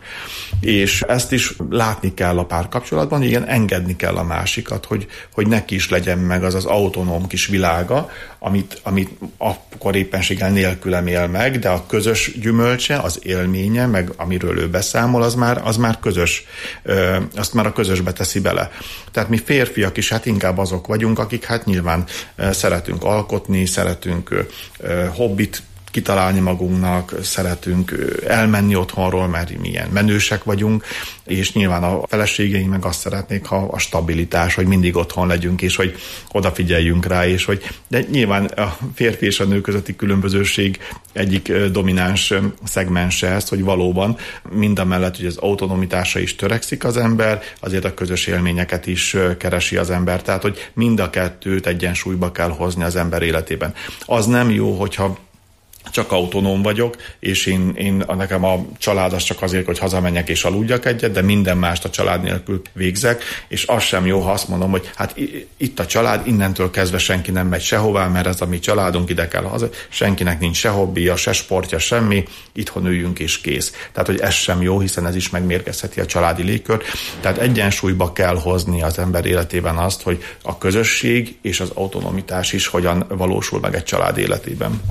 És ezt is látni kell a párkapcsolatban, igen, engedni kell a másikat, hogy, hogy neki is legyen meg az az autonóm kis világa, amit, amit akkor éppenséggel nélkülem él meg, de a közös gyümölcse, az élménye, meg amiről ő beszámol, az már, az már közös, ö, azt már a közösbe teszi bele. Tehát mi férfiak is hát inkább azok vagyunk, akik hát nyilván ö, szeretünk alkotni, szeretünk ö, hobbit kitalálni magunknak, szeretünk elmenni otthonról, mert milyen menősek vagyunk, és nyilván a feleségeink meg azt szeretnék, ha a stabilitás, hogy mindig otthon legyünk, és hogy odafigyeljünk rá, és hogy, de nyilván a férfi és a nő közötti különbözőség egyik domináns szegmense ez, hogy valóban mindamellett, hogy az autonomitásra is törekszik az ember, azért a közös élményeket is keresi az ember, tehát hogy mind a kettőt egyensúlyba kell hozni az ember életében. Az nem jó, hogyha csak autonóm vagyok, és én, én nekem a család az csak azért, hogy hazamenjek és aludjak egyet, de minden mást a család nélkül végzek, és az sem jó, ha azt mondom, hogy hát itt a család, innentől kezdve senki nem megy sehová, mert ez a mi családunk, ide kell haza, senkinek nincs se hobbija, se sportja, semmi, itthon üljünk és kész. Tehát, hogy ez sem jó, hiszen ez is megmérgezheti a családi légkört. Tehát egyensúlyba kell hozni az ember életében azt, hogy a közösség és az autonomitás is hogyan valósul meg egy család életében.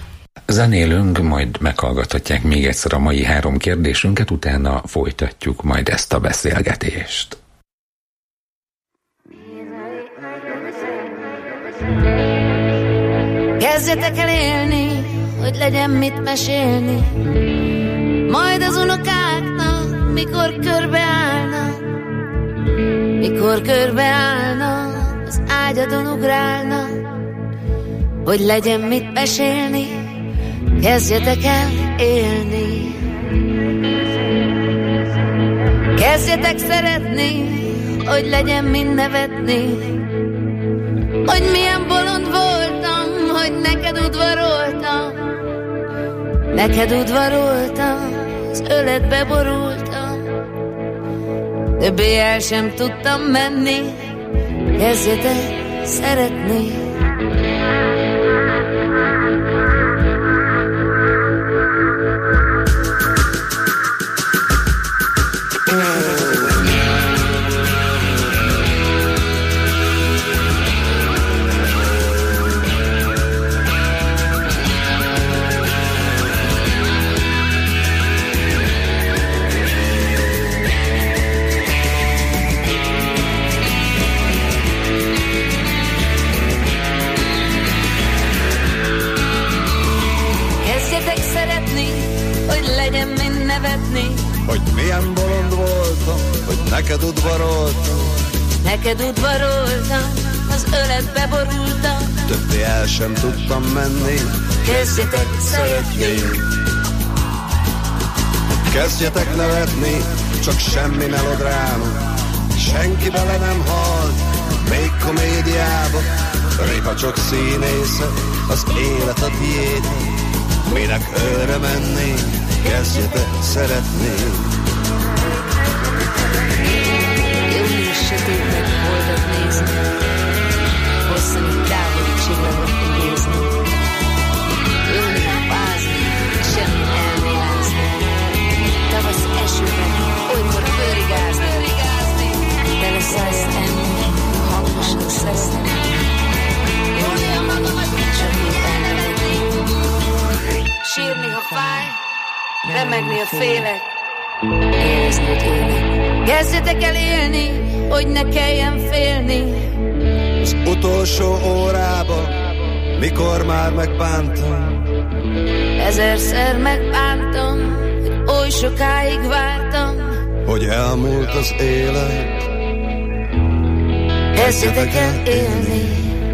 Zenélünk, majd meghallgathatják még egyszer a mai három kérdésünket, utána folytatjuk majd ezt a beszélgetést. Kezdjetek el élni, hogy legyen mit mesélni, majd az unokáknak, mikor körbeállnak, mikor körbeállnak, az ágyadon ugrálnak, hogy legyen mit mesélni. Kezdjetek el élni, kezdjetek szeretni, hogy legyen mind nevetni, hogy milyen bolond voltam, hogy neked udvaroltam, neked udvaroltam, az öletbe borultam, többé el sem tudtam menni, kezdjetek szeretni. Hogy milyen bolond voltam, hogy neked udvaroltam, neked udvaroltam, az öletbe borultam, többé el sem tudtam menni, kezdjetek szeretni, kezdjetek nevetni, csak semmi melodráma, senki bele nem hal, még komédiába, répa csak színésze, az élet a diéta, minek őre menni, kezdjetek szeretni. Ülni és sötétnek boldat nézni, hosszan itt távoli csillagokon nézni, ülni, fázni, semmi elmélázni, tavasz esőben, olykor fölrigázni, tele száz enni, hangosan szeretni, ülni a magamat, csak épp elnevetni, sírni, ha fáj, remegni, a félek, érezni, hogy élni. Kezdjetek el élni, hogy ne kelljen félni. Az utolsó órába, mikor már megbántam, Ezerszer megbántam, hogy oly sokáig vártam, hogy elmúlt az élet. Kezdjetek el élni.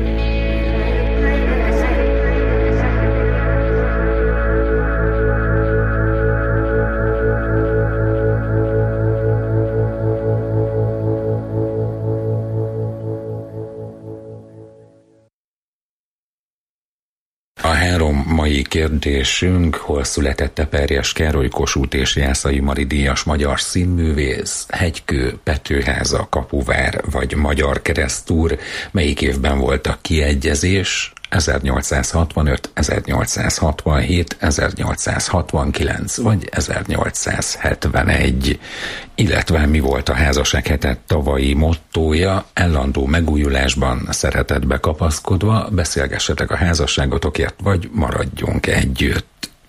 A három mai kérdésünk: hol született Eperjes Károly Kossuth és Jászai Mari díjas magyar színművész? Hegykő, Petőháza, Kapuvár vagy Magyar Keresztúr? Melyik évben volt a kiegyezés? ezernyolcszázhatvanöt, ezernyolcszázhatvanhét, ezernyolcszázhatvankilenc vagy ezernyolcszázhetvenegy. Illetve mi volt a házassághete tavalyi mottója? Állandó megújulásban, szeretetbe kapaszkodva, beszélgessetek a házasságotokért, vagy maradjunk együtt.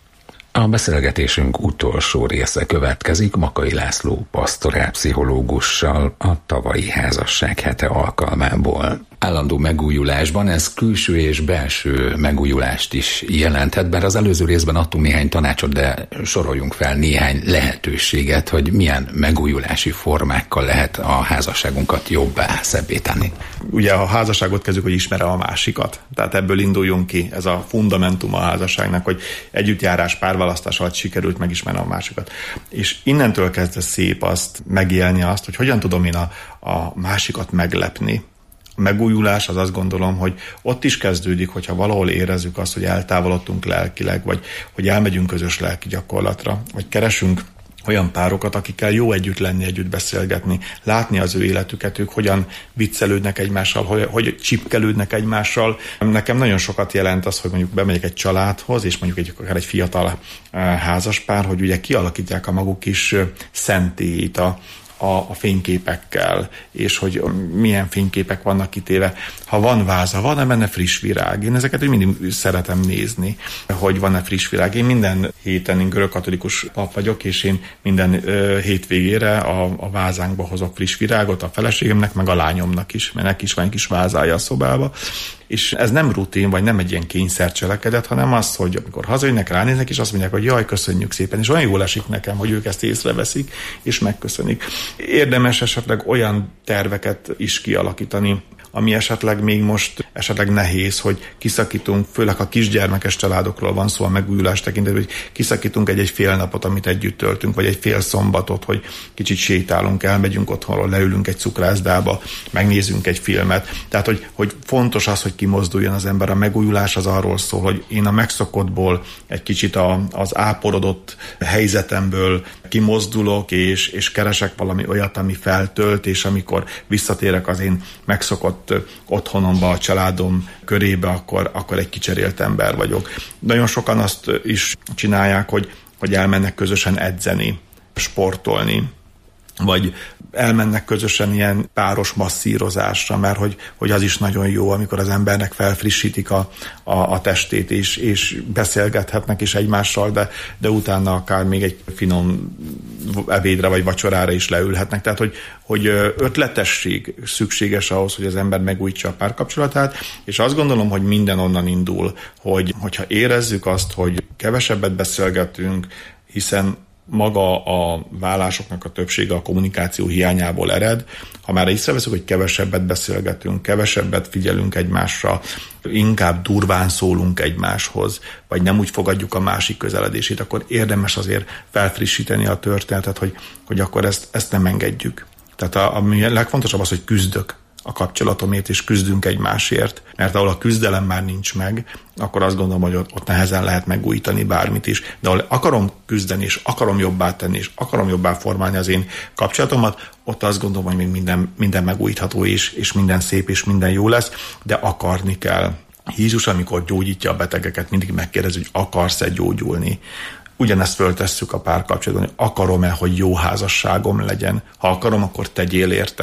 A beszélgetésünk utolsó része következik Makai László pasztorálpszichológussal a tavalyi házassághete alkalmából. Állandó megújulásban ez külső és belső megújulást is jelenthet, bár az előző részben adtunk néhány tanácsot, de soroljunk fel néhány lehetőséget, hogy milyen megújulási formákkal lehet a házasságunkat jobbá, szebbé tenni. Ugye a házasságot kezdjük, hogy ismerem a másikat. Tehát ebből induljunk ki, ez a fundamentum a házasságnak, hogy együttjárás, párválasztás alatt sikerült megismerni a másikat. És innentől kezdve szép azt megélni azt, hogy hogyan tudom én a, a másikat meglepni. A megújulás az azt gondolom, hogy ott is kezdődik, hogyha valahol érezzük azt, hogy eltávolodtunk lelkileg, vagy hogy elmegyünk közös lelki gyakorlatra, vagy keresünk olyan párokat, akikkel jó együtt lenni, együtt beszélgetni, látni az ő életüket, ők hogyan viccelődnek egymással, hogy, hogy csipkelődnek egymással. Nekem nagyon sokat jelent az, hogy mondjuk bemegyek egy családhoz, és mondjuk egy, akár egy fiatal házaspár, hogy ugye kialakítják a maguk kis szentélyét a A, a fényképekkel, és hogy milyen fényképek vannak kitéve. Ha van váza, van-e benne friss virág? Én ezeket mindig szeretem nézni, hogy van-e friss virág. Én minden héten, én görögkatolikus pap vagyok, és én minden ö, hétvégére a, a vázánkba hozok friss virágot a feleségemnek, meg a lányomnak is, mert neki is van egy kis vázája a szobába. És ez nem rutin, vagy nem egy ilyen kényszercselekedet, hanem az, hogy amikor hazajönnek, ránéznek, és azt mondják, hogy jaj, köszönjük szépen, és olyan jól esik nekem, hogy ők ezt észreveszik, és megköszönik. Érdemes esetleg olyan terveket is kialakítani, ami esetleg még most esetleg nehéz, hogy kiszakítunk, főleg a kisgyermekes családokról van szó a megújulás tekintetben, hogy kiszakítunk egy-egy fél napot, amit együtt töltünk, vagy egy fél szombatot, hogy kicsit sétálunk, elmegyünk otthonról, leülünk egy cukrászdába, megnézzünk egy filmet. Tehát, hogy, hogy fontos az, hogy kimozduljon az ember. A megújulás az arról szól, hogy én a megszokottból egy kicsit a, az áporodott helyzetemből kimozdulok, és, és keresek valami olyat, ami feltölt, és amikor visszatérek az én megszokott otthonomba, a családom körébe, akkor, akkor egy kicserélt ember vagyok. Nagyon sokan azt is csinálják, hogy, hogy elmennek közösen edzeni, sportolni, vagy elmennek közösen ilyen páros masszírozásra, mert hogy, hogy az is nagyon jó, amikor az embernek felfrissítik a, a, a testét, és, és beszélgethetnek is egymással, de, de utána akár még egy finom ebédre vagy vacsorára is leülhetnek. Tehát, hogy, hogy ötletesség szükséges ahhoz, hogy az ember megújítsa a párkapcsolatát, és azt gondolom, hogy minden onnan indul, hogy, hogyha érezzük azt, hogy kevesebbet beszélgetünk, hiszen maga a vállásoknak a többsége a kommunikáció hiányából ered. Ha már észreveszünk, hogy kevesebbet beszélgetünk, kevesebbet figyelünk egymásra, inkább durván szólunk egymáshoz, vagy nem úgy fogadjuk a másik közeledését, akkor érdemes azért felfrissíteni a történetet, hogy, hogy akkor ezt, ezt nem engedjük. Tehát a, a legfontosabb az, hogy küzdök a kapcsolatomért, és küzdünk egymásért. Mert ahol a küzdelem már nincs meg, akkor azt gondolom, hogy ott, ott nehezen lehet megújítani bármit is. De ahol akarom küzdeni, és akarom jobbá tenni, és akarom jobbá formálni az én kapcsolatomat, ott azt gondolom, hogy még minden, minden megújítható is, és minden szép, és minden jó lesz, de akarni kell. Jézus, amikor gyógyítja a betegeket, mindig megkérdezi, hogy akarsz-e gyógyulni. Ugyanezt föltesszük a párkapcsolatban, hogy akarom-e, hogy jó házasságom legyen. Ha akarom, akkor tegyél érte.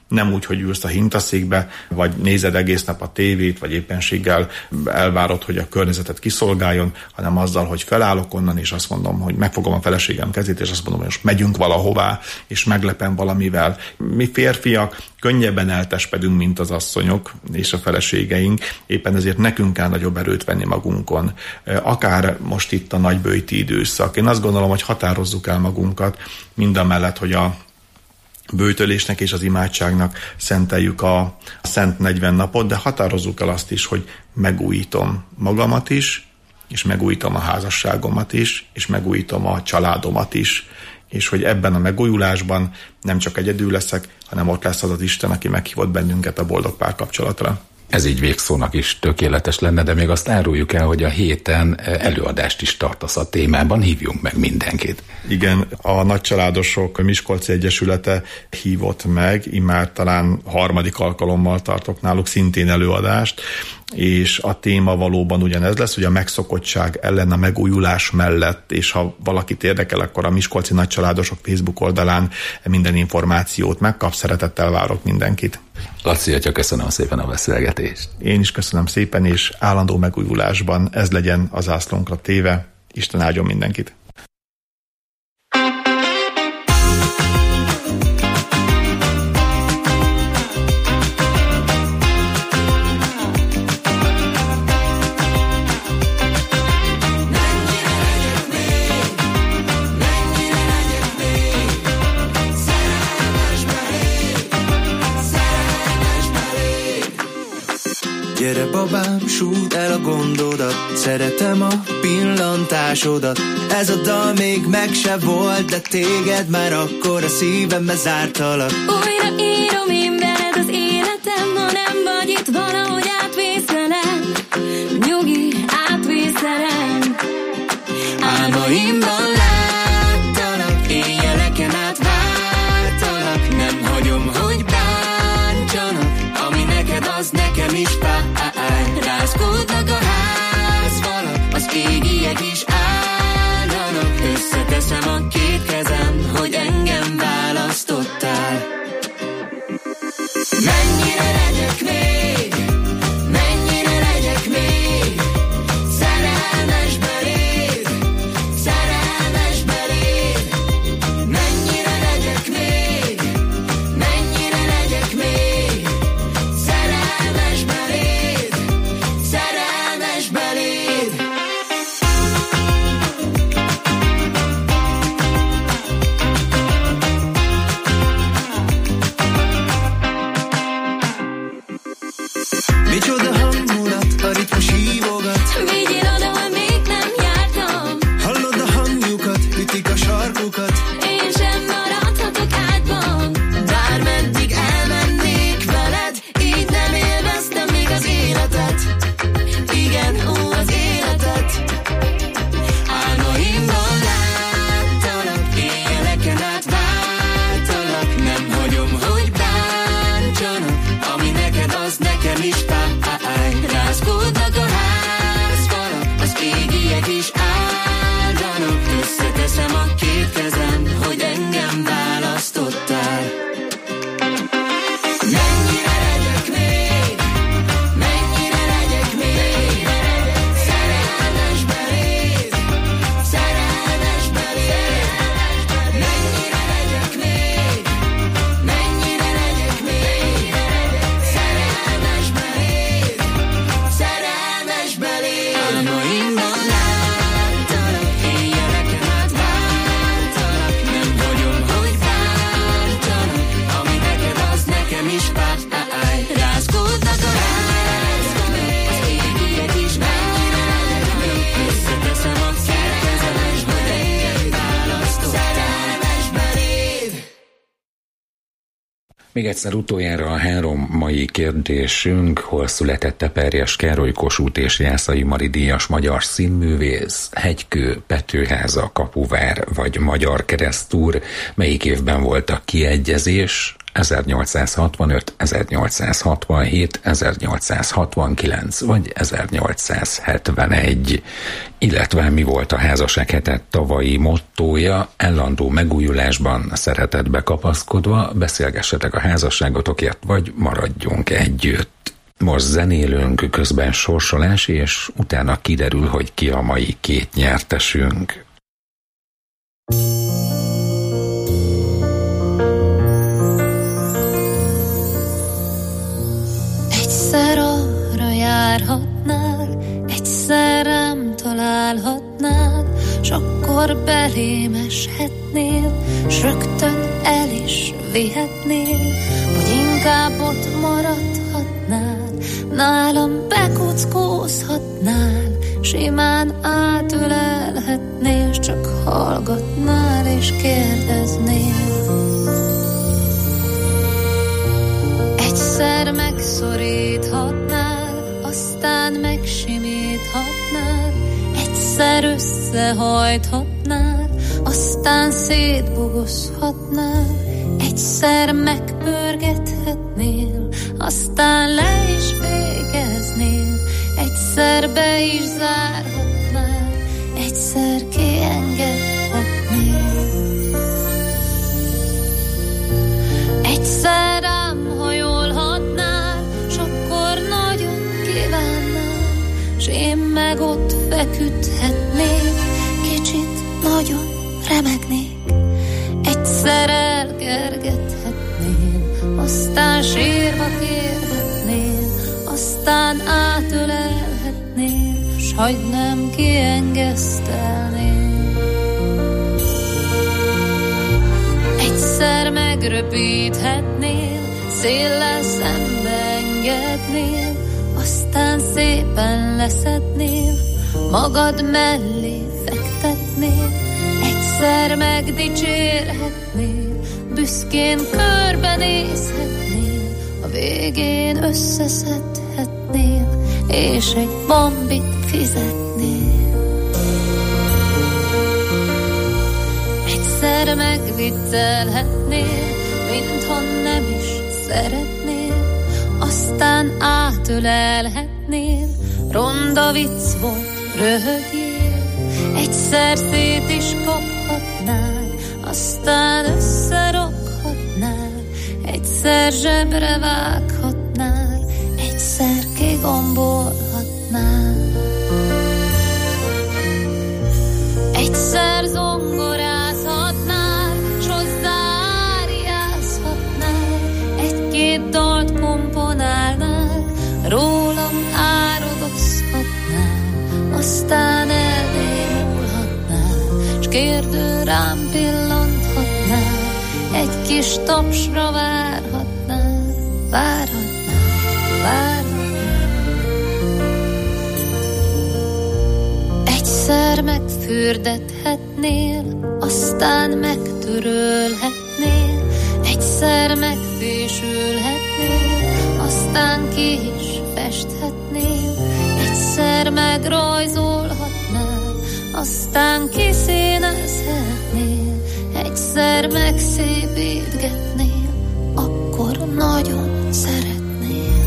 nem úgy, hogy ülsz a hintaszékbe, vagy nézed egész nap a tévét, vagy éppenséggel elvárod, hogy a környezetet kiszolgáljon, hanem azzal, hogy felállok onnan, és azt mondom, hogy megfogom a feleségem kezét, és azt mondom, hogy most megyünk valahová, és meglepem valamivel. Mi férfiak könnyebben eltespedünk, mint az asszonyok és a feleségeink, éppen ezért nekünk kell nagyobb erőt venni magunkon. Akár most itt a nagyböjti időszak. Én azt gondolom, hogy határozzuk el magunkat, mindamellett, hogy a böjtölésnek és az imádságnak szenteljük a Szent negyven napot, de határozzuk el azt is, hogy megújítom magamat is, és megújítom a házasságomat is, és megújítom a családomat is, és hogy ebben a megújulásban nem csak egyedül leszek, hanem ott lesz az az Isten, aki meghívott bennünket a boldog párkapcsolatra. Ez így végszónak is tökéletes lenne, de még azt áruljuk el, hogy a héten előadást is tartasz a témában, hívjunk meg mindenkit. Igen, a Nagycsaládosok Miskolci Egyesülete hívott meg, immár talán harmadik alkalommal tartok náluk szintén előadást, és a téma valóban ugyanez lesz, hogy a megszokottság ellen a megújulás mellett, és ha valakit érdekel, akkor a Miskolci Nagycsaládosok Facebook oldalán minden információt megkap, szeretettel várok mindenkit. Laci atya, köszönöm szépen a beszélgetést. Én is köszönöm szépen, és állandó megújulásban ez legyen az zászlónkra téve. Isten áldjon mindenkit. Gyere babám, sújt el a gondodat, szeretem a pillantásodat. Ez a dal még meg se volt, de téged már akkor a szívembe zártalak. Újra írom én veled az életem, ha nem vagy itt, valahogy átvészelem. Nyugi, átvészelem. Álmaimban láttalak, éjjeleken át vártalak. Nem hagyom, hogy bántsanak, ami neked, az nekem is fáj. Rázkódnak a házfalak, az égiek is állnak. Összeteszem a két kezem, hogy engem választottál. Mennyire legyek még, mennyire legyek még szerelmes beléd, szerelmes beléd. Mennyire legyek még, mennyire legyek még szerelmes beléd, szerelmes beléd. Micsoda hangulat, a ritmus hívogat. Vigyél oda, hogy még nem jártam. Hallod a hangjukat, ütik a sarkukat. Én sem maradhatok ágyban. Bármeddig elmennék veled, így nem élveztem még az életet. Igen, ó, az életet. Álmaimban láttalak, éjjeleken át vártalak. Nem hagyom, hogy bántsanak, ami neked, az nekem is fáj. Rázkódnak a házfalak, az égiek is állnak. Összeteszem a két kezem, hogy engem választottál. Mennyire legyek még, mennyire legyek még szerelmes beléd, szerelmes beléd. Mennyire legyek még, mennyire legyek még szerelmes beléd, szerelmes beléd. Álmaimban láttalak, éjjeleken át vártalak. Nem hagyom, hogy bántsanak, ami neked, az nekem is fáj. Rázkódnak a házak, az égiek is állnak. Összeteszem a két kezem, hogy engem választottál. Szerelmes beléd. Még egyszer utoljára a három mai kérdésünk: hol született Teperjes Károly Kossuth és Jászai Mari díjas magyar színművész? Hegykő, Petőháza, Kapuvár vagy Magyar Keresztúr? Melyik évben volt a kiegyezés? ezernyolcszázhatvanöt, ezernyolcszázhatvanhét, ezernyolcszázhatvankilenc vagy ezernyolcszázhetvenegy, illetve mi volt a házasság hete tavalyi mottója, állandó megújulásban, szeretetbe kapaszkodva, beszélgessetek a házasságotokért, vagy maradjunk együtt. Most zenélünk, közben sorsolás, és utána kiderül, hogy ki a mai két nyertesünk. Egyszer arra járhatnál, egyszer rám találhatnál, s akkor belém eshetnél, s rögtön el is vihetnél, vagy inkább ott maradhatnál, nálam bekuckózhatnál, simán átölelhetnél, s csak hallgatnál és kérdeznél. Egyszer megszoríthatnál, aztán megsimíthatnál, egyszer összehajthatnál, aztán szétbogozhatnál, egyszer megpörgethetnél, aztán le is végeznél, egyszer be is zárhatnál, egyszer kiengedhetnél. Egyszer rám hajolhatnál, s akkor nagyon kívánnál, s én meg ott feküdhetnék, kicsit nagyon remegnék. Egyszer elkergethetnél, aztán sírva kérhetnél, aztán átölelhetnél, s hagynám kiengesztelnél. Egyszer megröpíthetnél, széllel szembeengednél, aztán szépen leszednél, magad mellé fektetnél. Egyszer megdicsérhetnél, büszkén körbenézhetnél, a végén összeszedhetnél, és egy bombit fizetnél. Egyszer megviccelhetnél, mintha nem is szeretnél, aztán átölelhetnél, ronda vicc volt, röhögjél. Egyszer szét is kaphatnál, aztán összerakhatnál, egyszer zsebre vághatnál, egyszer kigombolhatnál. Egyszer zongorázhatnál, s hozzááriázhatnál, egy-két dalt komponálnál, rólam árodozhatnál, aztán eldémulhatnál, s kérdő rám pillanthatnál, egy kis tapsra várhatnál, várhatnál, várhatnál. Egyszer megfürdethetnél, aztán megtörölhetnél, egyszer megfésülhetnél, aztán ki is festhetnél, egyszer megrajzolhatnál, aztán kiszínezhetnél, egyszer megszépítgetnél, akkor nagyon szeretnél.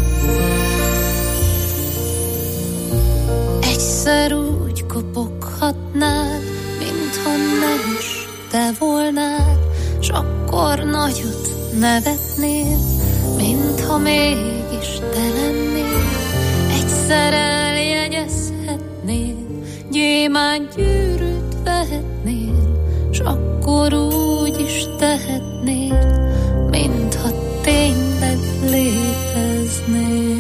Egyszer úgy kopoghatnál, mintha nem is te volnál, s akkor nagyot nevetnél, mintha mégis te lennél. Egyszer eljegyezhetnél, gyémánt gyűrűt vehetnél, s akkor úgy is tehetnél, mintha tényleg léteznél.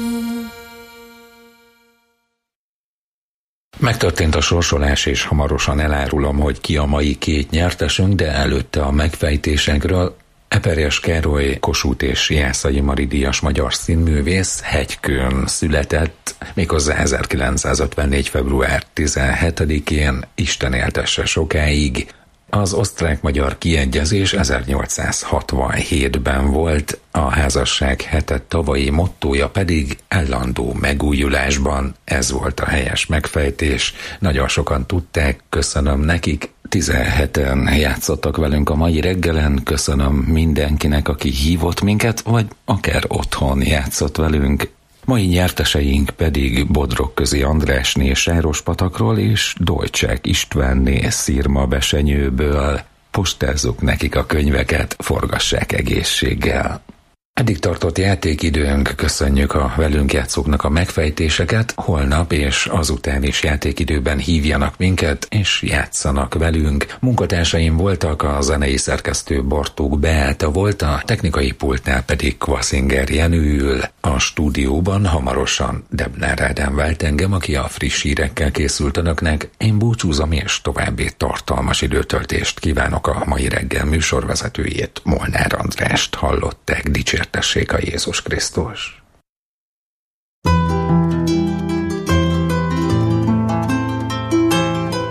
Megtörtént a sorsolás, és hamarosan elárulom, hogy ki a mai két nyertesünk, de előtte a megfejtésekről. Eperjes Károly, Kossuth és Jászai Mari díjas magyar színművész Hegykőn született, méghozzá ezerkilencszázötvennégy. február tizenhetedikén, Isten éltesse sokáig. Az osztrák-magyar kiegyezés ezernyolcszázhatvanhétben volt, a házasság hete tavalyi mottója pedig állandó megújulásban. Ez volt a helyes megfejtés, nagyon sokan tudták, köszönöm nekik. tizenheten játszottak velünk a mai reggelen. Köszönöm mindenkinek, aki hívott minket, vagy akár otthon játszott velünk. Mai nyerteseink pedig Bodrogközi Andrásné Sárospatakról és Dolcsák Istvánné Szirmabesenyőből. Postázzuk nekik a könyveket, forgassák egészséggel. Eddig tartott játékidőnk, köszönjük a velünk játszóknak a megfejtéseket. Holnap és azután is játékidőben hívjanak minket, és játszanak velünk. Munkatársaim voltak, a zenei szerkesztő Bartók Beáta volt, a technikai pultnál pedig Kvaszinger Jenő ül. A stúdióban hamarosan Debnár Ádám vált engem, aki a friss hírekkel készült önöknek. Én búcsúzom, és további tartalmas időtöltést kívánok. A mai reggel műsorvezetőjét, Molnár Andrást hallották. Dicsértessék a Jézus Krisztus!